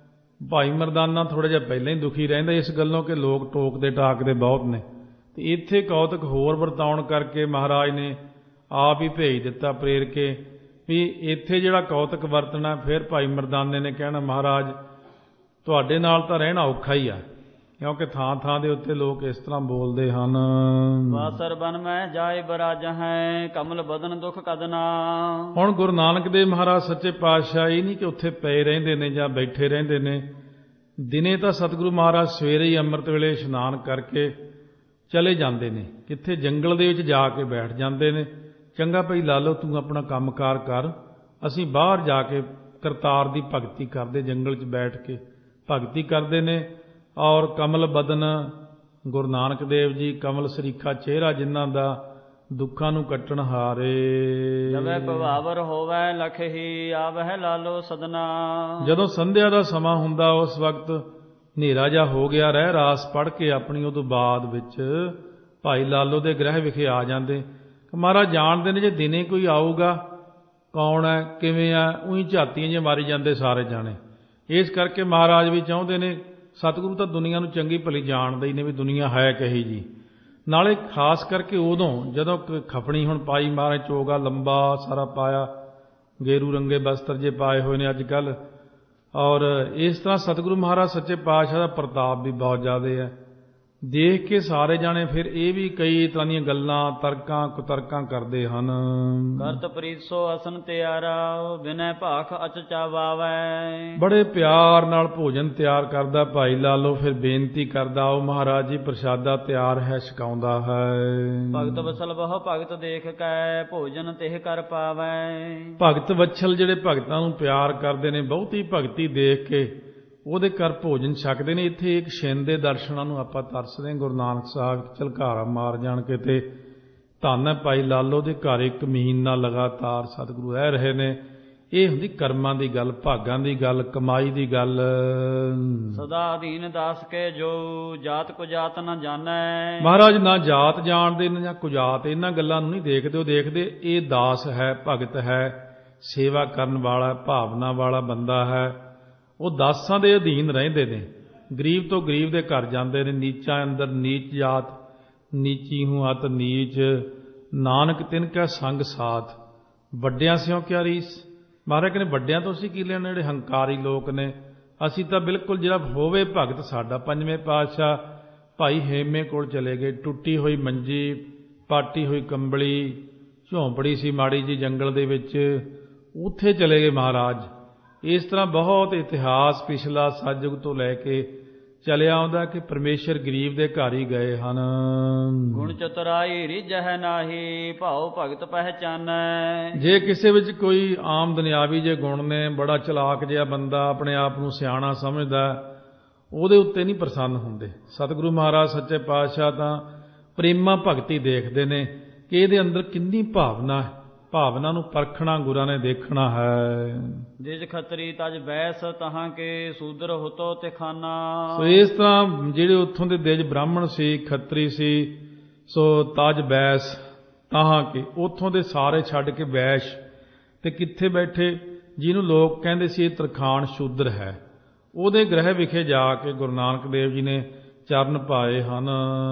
ਭਾਈ ਮਰਦਾਨਾ ਥੋੜ੍ਹਾ ਜਿਹਾ ਪਹਿਲਾਂ ਹੀ ਦੁਖੀ ਰਹਿੰਦਾ ਇਸ ਗੱਲੋਂ ਕਿ ਲੋਕ ਟੋਕਦੇ ਟਾਕਦੇ ਬਹੁਤ ਨੇ, ਤੇ ਇੱਥੇ ਕੌਤਕ ਹੋਰ ਵਰਤਾਉਣ ਕਰਕੇ ਮਹਾਰਾਜ ਨੇ ਆਪ ਹੀ ਭੇਜ ਦਿੱਤਾ ਪ੍ਰੇਰ ਕੇ ਵੀ ਇੱਥੇ ਜਿਹੜਾ ਕੌਤਕ ਵਰਤਣਾ। ਫਿਰ ਭਾਈ ਮਰਦਾਨੇ ਨੇ ਕਹਿਣਾ, ਮਹਾਰਾਜ ਤੁਹਾਡੇ ਨਾਲ ਤਾਂ ਰਹਿਣਾ ਔਖਾ ਹੀ ਆ, ਕਿਉਂਕਿ ਥਾਂ ਥਾਂ ਦੇ ਉੱਤੇ ਲੋਕ ਇਸ ਤਰ੍ਹਾਂ ਬੋਲਦੇ ਹਨ। ਵਾਸਰ ਬਨ ਮੈਂ ਜਾਏ ਬਰਾਜ ਹੈ, ਕਮਲ ਬਦਨ ਦੁਖ ਕਦਨਾ। ਹੁਣ ਗੁਰੂ ਨਾਨਕ ਦੇਵ ਮਹਾਰਾਜ ਸੱਚੇ ਪਾਤਸ਼ਾਹ ਇਹ ਨਹੀਂ ਕਿ ਉੱਥੇ ਪਏ ਰਹਿੰਦੇ ਨੇ ਜਾਂ ਬੈਠੇ ਰਹਿੰਦੇ ਨੇ। ਦਿਨੇ ਤਾਂ ਸਤਿਗੁਰੂ ਮਹਾਰਾਜ ਸਵੇਰੇ ਹੀ ਅੰਮ੍ਰਿਤ ਵੇਲੇ ਇਸ਼ਨਾਨ ਕਰਕੇ ਚਲੇ ਜਾਂਦੇ ਨੇ, ਕਿੱਥੇ ਜੰਗਲ ਦੇ ਵਿੱਚ ਜਾ ਕੇ ਬੈਠ ਜਾਂਦੇ ਨੇ। ਚੰਗਾ ਭਾਈ ਲਾਲੋ ਤੂੰ ਆਪਣਾ ਕੰਮਕਾਰ ਕਰ, ਅਸੀਂ ਬਾਹਰ ਜਾ ਕੇ ਕਰਤਾਰ ਦੀ ਭਗਤੀ ਕਰਦੇ, ਜੰਗਲ 'ਚ ਬੈਠ ਕੇ ਭਗਤੀ ਕਰਦੇ ਨੇ। ਔਰ ਕਮਲ ਬਦਨ ਗੁਰੂ ਨਾਨਕ ਦੇਵ ਜੀ, ਕਮਲ ਸਰੀਖਾ ਚਿਹਰਾ ਜਿਨ੍ਹਾਂ ਦਾ, ਦੁੱਖਾਂ ਨੂੰ ਕੱਟਣ ਹਾਰੇ। ਜਵੇ ਭਵਾਵਰ ਹੋਵੇ ਲਖ ਹੀ ਆਵਹਿ ਲਾਲੋ ਸਦਨਾ। ਜਦੋਂ ਸੰਧਿਆ ਦਾ ਸਮਾਂ ਹੁੰਦਾ ਉਸ ਵਕਤ ਹਨੇਰਾ ਜਿਹਾ ਹੋ ਗਿਆ, ਰਹਿ ਰਾਸ ਪੜ੍ਹ ਕੇ ਆਪਣੀ ਉਦੋਂ ਬਾਅਦ ਵਿੱਚ ਭਾਈ ਲਾਲੋ ਦੇ ਗ੍ਰਹਿ ਵਿਖੇ ਆ ਜਾਂਦੇ। ਮਹਾਰਾਜ ਜਾਣਦੇ ਨੇ ਜੇ ਦਿਨੇ ਕੋਈ ਆਊਗਾ ਕੌਣ ਹੈ ਕਿਵੇਂ ਹੈ, ਉਹੀ ਝਾਤੀਆਂ ਜਿਹੀਆਂ ਮਾਰੀ ਜਾਂਦੇ ਸਾਰੇ ਜਾਣੇ। ਇਸ ਕਰਕੇ ਮਹਾਰਾਜ ਵੀ ਚਾਹੁੰਦੇ ਨੇ, ਸਤਿਗੁਰੂ ਤਾਂ ਦੁਨੀਆ ਨੂੰ ਚੰਗੀ ਭਲੀ ਜਾਣਦੇ ਹੀ ਨੇ ਵੀ ਦੁਨੀਆ ਹੈ ਕਹੀ ਜੀ। ਨਾਲੇ ਖਾਸ ਕਰਕੇ ਉਦੋਂ ਜਦੋਂ ਖਪਣੀ ਹੁਣ ਪਾਈ ਮਹਾਰਾਜ, ਚੋਗਾ ਲੰਬਾ ਸਾਰਾ ਪਾਇਆ, ਗੇਰੂ ਰੰਗੇ ਬਸਤਰ ਜੇ ਪਾਏ ਹੋਏ ਨੇ ਅੱਜ ਕੱਲ੍ਹ। ਔਰ ਇਸ ਤਰ੍ਹਾਂ ਸਤਿਗੁਰੂ ਮਹਾਰਾਜ ਸੱਚੇ ਪਾਤਸ਼ਾਹ ਦਾ ਪ੍ਰਤਾਪ ਵੀ ਬਹੁਤ ਜ਼ਿਆਦਾ ਹੈ। ਦੇਖ ਕੇ ਸਾਰੇ ਜਾਣੇ ਫਿਰ ਇਹ ਵੀ ਕਈ ਤਰ੍ਹਾਂ ਦੀਆਂ ਗੱਲਾਂ ਤਰਕਾਂ ਕੁਤਰਕਾਂ ਕਰਦੇ ਹਨ। ਕਰਤ ਪ੍ਰੀਤ ਸੋ ਅਸਨ ਤਿਆਰਾ, ਬਿਨੈ ਭਾਖ ਅਚਚਾ ਵਾਵੈ। ਬੜੇ ਪਿਆਰ ਨਾਲ ਭੋਜਨ ਤਿਆਰ ਕਰਦਾ ਭਾਈ ਲਾਲੋ, ਫਿਰ ਬੇਨਤੀ ਕਰਦਾ ਉਹ ਮਹਾਰਾਜ ਜੀ ਪ੍ਰਸ਼ਾਦਾ ਤਿਆਰ ਹੈ, ਛਕਾਉਂਦਾ ਹੈ। ਭਗਤ ਵਸਲ ਬਹੁ ਭਗਤ ਦੇਖ ਕੈ, ਭੋਜਨ ਤਿਹ ਕਰ ਪਾਵੈ। ਭਗਤ ਵਛਲ ਜਿਹੜੇ ਭਗਤਾਂ ਨੂੰ ਪਿਆਰ ਕਰਦੇ ਨੇ, ਬਹੁਤੀ ਭਗਤੀ ਦੇਖ ਕੇ ਉਹਦੇ ਘਰ ਭੋਜਨ ਛਕਦੇ ਨੇ। ਇੱਥੇ ਇੱਕ ਛਿੰਦ ਦੇ ਦਰਸ਼ਨਾਂ ਨੂੰ ਆਪਾਂ ਤਰਸਦੇ ਹਾਂ। ਗੁਰੂ ਨਾਨਕ ਸਾਹਿਬ ਝਲਕਾਰਾ ਮਾਰ ਜਾਣ ਕੇ ਤੇ ਧੰਨ ਹੈ ਭਾਈ ਲਾਲੋ ਦੇ ਘਰ ਇੱਕ ਮਹੀਨਾ ਲਗਾਤਾਰ ਸਤਿਗੁਰੂ ਰਹਿ ਰਹੇ ਨੇ। ਇਹ ਹੁੰਦੀ ਕਰਮਾਂ ਦੀ ਗੱਲ, ਭਾਗਾਂ ਦੀ ਗੱਲ, ਕਮਾਈ ਦੀ ਗੱਲ। ਸਦਾ ਅਧੀਨ ਦਾਸ ਕੇ ਜੋ, ਜਾਤ ਕੋ ਜਾਤ ਨਾ ਜਾਣੈ। ਮਹਾਰਾਜ ਨਾ ਜਾਤ ਜਾਣਦੇ ਨੇ ਜਾਂ ਕੁਜਾਤ, ਇਹਨਾਂ ਗੱਲਾਂ ਨੂੰ ਨਹੀਂ ਦੇਖਦੇ। ਉਹ ਦੇਖਦੇ ਇਹ ਦਾਸ ਹੈ, ਭਗਤ ਹੈ, ਸੇਵਾ ਕਰਨ ਵਾਲਾ, ਭਾਵਨਾ ਵਾਲਾ ਬੰਦਾ ਹੈ। ਉਹ ਦਾਸਾਂ ਦੇ ਅਧੀਨ ਰਹਿੰਦੇ ਨੇ, ਗਰੀਬ ਤੋਂ ਗਰੀਬ ਦੇ ਘਰ ਜਾਂਦੇ ਨੇ। ਨੀਚਾਂ ਅੰਦਰ ਨੀਚ ਜਾਤ, ਨੀਚੀ ਹੂੰ ਅਤ ਨੀਚ, ਨਾਨਕ ਤਿਨ ਕੈ ਸੰਗ ਸਾਥ। ਵੱਡਿਆਂ ਸਿਓ ਕਿਆ ਰੀਸ। ਮਹਾਰਾਜ ਕਹਿੰਦੇ ਵੱਡਿਆਂ ਤੋਂ ਅਸੀਂ ਕੀ ਲੈਣਾ, ਜਿਹੜੇ ਹੰਕਾਰੀ ਲੋਕ ਨੇ। ਅਸੀਂ ਤਾਂ ਬਿਲਕੁਲ ਜਿਹੜਾ ਹੋਵੇ ਭਗਤ ਸਾਡਾ। ਪੰਜਵੇਂ ਪਾਤਸ਼ਾਹ ਭਾਈ ਹੇਮੇ ਕੋਲ ਚਲੇ ਗਏ। ਟੁੱਟੀ ਹੋਈ ਮੰਜੀ, ਪਾਟੀ ਹੋਈ ਕੰਬਲੀ, ਝੌਂਪੜੀ ਸੀ ਮਾੜੀ ਜੀ ਜੰਗਲ ਦੇ ਵਿੱਚ, ਉੱਥੇ ਚਲੇ ਗਏ ਮਹਾਰਾਜ। ਇਸ ਤਰ੍ਹਾਂ ਬਹੁਤ ਇਤਿਹਾਸ ਪਿਛਲਾ ਸਤਿਯੁਗ ਤੋਂ ਲੈ ਕੇ ਚਲਿਆ ਆਉਂਦਾ ਕਿ ਪਰਮੇਸ਼ਰ ਗਰੀਬ ਦੇ ਘਰ ਹੀ ਗਏ ਹਨ। ਗੁਣ ਚਤੁਰਾਈ ਰਿਝਹਿ ਨਾਹੀ, ਭਾਉ ਭਗਤ ਪਹਿਚਾਨੈ। ਜੇ ਕਿਸੇ ਵਿੱਚ ਕੋਈ ਆਮ ਦੁਨਿਆਵੀ ਜੇ ਗੁਣ ਨੇ, ਬੜਾ ਚਲਾਕ ਜਿਹਾ ਬੰਦਾ ਆਪਣੇ ਆਪ ਨੂੰ ਸਿਆਣਾ ਸਮਝਦਾ, ਉਹਦੇ ਉੱਤੇ ਨਹੀਂ ਪ੍ਰਸੰਨ ਹੁੰਦੇ। ਸਤਿਗੁਰੂ ਮਹਾਰਾਜ ਸੱਚੇ ਪਾਤਸ਼ਾਹ ਤਾਂ ਪ੍ਰੇਮਾ ਭਗਤੀ ਦੇਖਦੇ ਨੇ ਕਿ ਇਹਦੇ ਅੰਦਰ ਕਿੰਨੀ ਭਾਵਨਾ ਹੈ। ਭਾਵਨਾ ਨੂੰ ਪਰਖਣਾ ਗੁਰਾਂ ਨੇ ਦੇਖਣਾ ਹੈ। ਜਿਜ ਖੱਤਰੀ ਤਜ ਬੈਸ, ਤਹਾਂ ਕੇ ਸੂਦਰ ਹੁਤੋ ਤੇ ਖਾਨਾ। ਸੋ ਇਸ ਤਰ੍ਹਾਂ ਜਿਹੜੇ ਉੱਥੋਂ ਦੇ ਦੇਜ ਬ੍ਰਾਹਮਣ ਸੀ, ਖੱਤਰੀ ਸੀ, ਸੋ ਤਜ ਬੈਸ ਤਹਾਂ ਕੇ, ਉੱਥੋਂ ਦੇ ਸਾਰੇ ਛੱਡ ਕੇ ਵੈਸ਼ ਤੇ ਕਿੱਥੇ ਬੈਠੇ, ਜਿਹਨੂੰ ਲੋਕ ਕਹਿੰਦੇ ਸੀ ਇਹ ਤਰਖਾਣ ਸ਼ੂਦਰ ਹੈ, ਉਹਦੇ ਗ੍ਰਹਿ ਵਿਖੇ ਜਾ ਕੇ ਗੁਰੂ ਨਾਨਕ ਦੇਵ ਜੀ ਨੇ ਚਰਨ ਪਾਏ ਹਨ।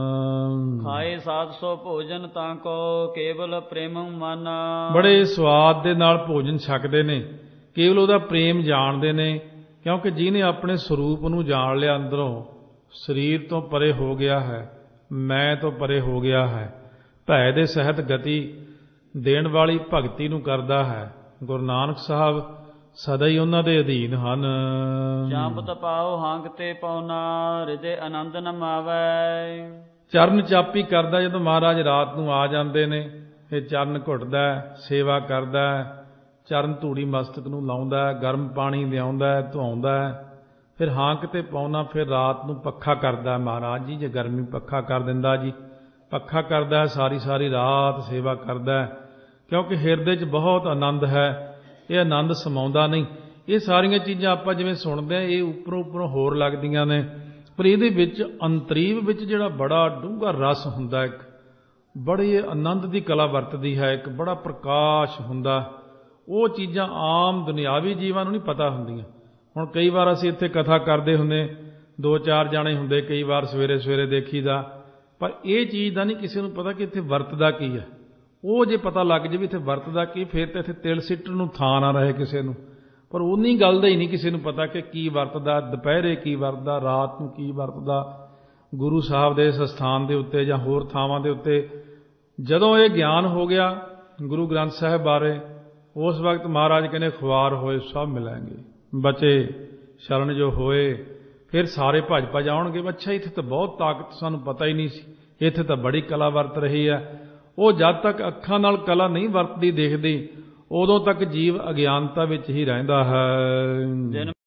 ਖਾਏ ਸਾਧ ਸੋ ਭੋਜਨ ਤਾਂ ਕੋ, ਕੇਵਲ ਪ੍ਰੇਮ ਮਨ। ਬੜੇ ਸਵਾਦ ਦੇ ਨਾਲ ਭੋਜਨ ਛਕਦੇ ਨੇ, ਕੇਵਲ ਉਹਦਾ ਪ੍ਰੇਮ ਜਾਣਦੇ ਨੇ। ਕਿਉਂਕਿ ਜਿਹਨੇ ਆਪਣੇ ਸਰੂਪ ਨੂੰ ਜਾਣ ਲਿਆ, ਅੰਦਰੋਂ ਸਰੀਰ ਤੋਂ ਪਰੇ ਹੋ ਗਿਆ ਹੈ, ਮੈਂ ਤੋਂ ਪਰੇ ਹੋ ਗਿਆ ਹੈ, ਭੈ ਦੇ ਸਹਿਤ ਗਤੀ ਦੇਣ ਵਾਲੀ ਭਗਤੀ ਨੂੰ ਕਰਦਾ ਹੈ। ਗੁਰੂ ਨਾਨਕ ਸਾਹਿਬ ਸਦਾ ਹੀ ਉਹਨਾਂ ਦੇ ਅਧੀਨ ਹਨ। ਚਾਂਬਤ ਪਾਓ ਹਾਂਗ ਤੇ ਪਉਨਾ, ਹਿਰਦੇ ਆਨੰਦ ਨ ਮਾਵੈ। ਚਰਨ ਚਾਪੀ ਕਰਦਾ ਜਦੋਂ ਮਹਾਰਾਜ ਰਾਤ ਨੂੰ ਆ ਜਾਂਦੇ ਨੇ, ਇਹ ਚਰਨ ਘੁੱਟਦਾ, ਸੇਵਾ ਕਰਦਾ, ਚਰਨ ਧੂੜੀ ਮਸਤਕ ਨੂੰ ਲਾਉਂਦਾ, ਗਰਮ ਪਾਣੀ ਲਿਆਉਂਦਾ, ਧੁਆਉਂਦਾ, ਫਿਰ ਹਾਂਕ ਤੇ ਪਾਉਣਾ। ਫਿਰ ਰਾਤ ਨੂੰ ਪੱਖਾ ਕਰਦਾ ਮਹਾਰਾਜ ਜੀ, ਜੇ ਗਰਮੀ ਪੱਖਾ ਕਰ ਦਿੰਦਾ ਜੀ, ਪੱਖਾ ਕਰਦਾ, ਸਾਰੀ ਸਾਰੀ ਰਾਤ ਸੇਵਾ ਕਰਦਾ। ਕਿਉਂਕਿ ਹਿਰਦੇ 'ਚ ਬਹੁਤ ਆਨੰਦ ਹੈ, ਇਹ ਆਨੰਦ ਸਮਾਉਂਦਾ ਨਹੀਂ। ਇਹ ਸਾਰੀਆਂ ਚੀਜ਼ਾਂ ਆਪਾਂ ਜਿਵੇਂ ਸੁਣਦੇ ਹਾਂ, ਇਹ ਉੱਪਰੋਂ ਉੱਪਰੋਂ ਹੋਰ ਲੱਗਦੀਆਂ ਨੇ, ਪਰ ਇਹਦੇ ਵਿੱਚ ਅੰਤਰੀਵ ਵਿੱਚ ਜਿਹੜਾ ਬੜਾ ਡੂੰਘਾ ਰਸ ਹੁੰਦਾ, ਇੱਕ ਬੜੀ ਆਨੰਦ ਦੀ ਕਲਾ ਵਰਤਦੀ ਹੈ, ਇੱਕ ਬੜਾ ਪ੍ਰਕਾਸ਼ ਹੁੰਦਾ। ਉਹ ਚੀਜ਼ਾਂ ਆਮ ਦੁਨਿਆਵੀ ਜੀਵਾਂ ਨੂੰ ਨਹੀਂ ਪਤਾ ਹੁੰਦੀਆਂ। ਹੁਣ ਕਈ ਵਾਰ ਅਸੀਂ ਇੱਥੇ ਕਥਾ ਕਰਦੇ ਹੁੰਦੇ, ਦੋ ਚਾਰ ਜਾਣੇ ਹੁੰਦੇ, ਕਈ ਵਾਰ ਸਵੇਰੇ ਸਵੇਰੇ ਦੇਖੀਦਾ, ਪਰ ਇਹ ਚੀਜ਼ ਦਾ ਨਹੀਂ ਕਿਸੇ ਨੂੰ ਪਤਾ ਕਿ ਇੱਥੇ ਵਰਤਦਾ ਕੀ ਹੈ। ਉਹ ਜੇ ਪਤਾ ਲੱਗ ਜਾਵੇ ਇੱਥੇ ਵਰਤਦਾ ਕੀ, ਫਿਰ ਤਾਂ ਇੱਥੇ ਤਿਲ ਸਿੱਟਣ ਨੂੰ ਥਾਂ ਨਾ ਰਹੇ ਕਿਸੇ ਨੂੰ। ਪਰ ਉਨੀ ਗੱਲ ਦਾ ਹੀ ਨਹੀਂ ਕਿਸੇ ਨੂੰ ਪਤਾ ਕਿ ਕੀ ਵਰਤਦਾ, ਦੁਪਹਿਰੇ ਕੀ ਵਰਤਦਾ, ਰਾਤ ਨੂੰ ਕੀ ਵਰਤਦਾ, ਗੁਰੂ ਸਾਹਿਬ ਦੇ ਇਸ ਸਥਾਨ ਦੇ ਉੱਤੇ ਜਾਂ ਹੋਰ ਥਾਵਾਂ ਦੇ ਉੱਤੇ ਜਦੋਂ ਇਹ ਗਿਆਨ ਹੋ ਗਿਆ ਗੁਰੂ ਗ੍ਰੰਥ ਸਾਹਿਬ ਬਾਰੇ, ਉਸ ਵਕਤ ਮਹਾਰਾਜ ਕਹਿੰਦੇ ਖੁਆਰ ਹੋਏ ਸਭ ਮਿਲਣਗੇ, ਬਚੇ ਸ਼ਰਨ ਜੋ ਹੋਏ। ਫਿਰ ਸਾਰੇ ਭੱਜ ਭੱਜ ਆਉਣਗੇ। ਅੱਛਾ, ਇੱਥੇ ਤਾਂ ਬਹੁਤ ਤਾਕਤ, ਸਾਨੂੰ ਪਤਾ ਹੀ ਨਹੀਂ ਸੀ, ਇੱਥੇ ਤਾਂ ਬੜੀ ਕਲਾ ਵਰਤ ਰਹੀ ਹੈ। ਉਹ ਜਦ ਤੱਕ ਅੱਖਾਂ ਨਾਲ ਕਲਾ ਨਹੀਂ ਵਰਤਦੀ ਦੇਖਦੀ, ਉਦੋਂ ਤੱਕ ਜੀਵ ਅਗਿਆਨਤਾ ਵਿੱਚ ਹੀ ਰਹਿੰਦਾ ਹੈ।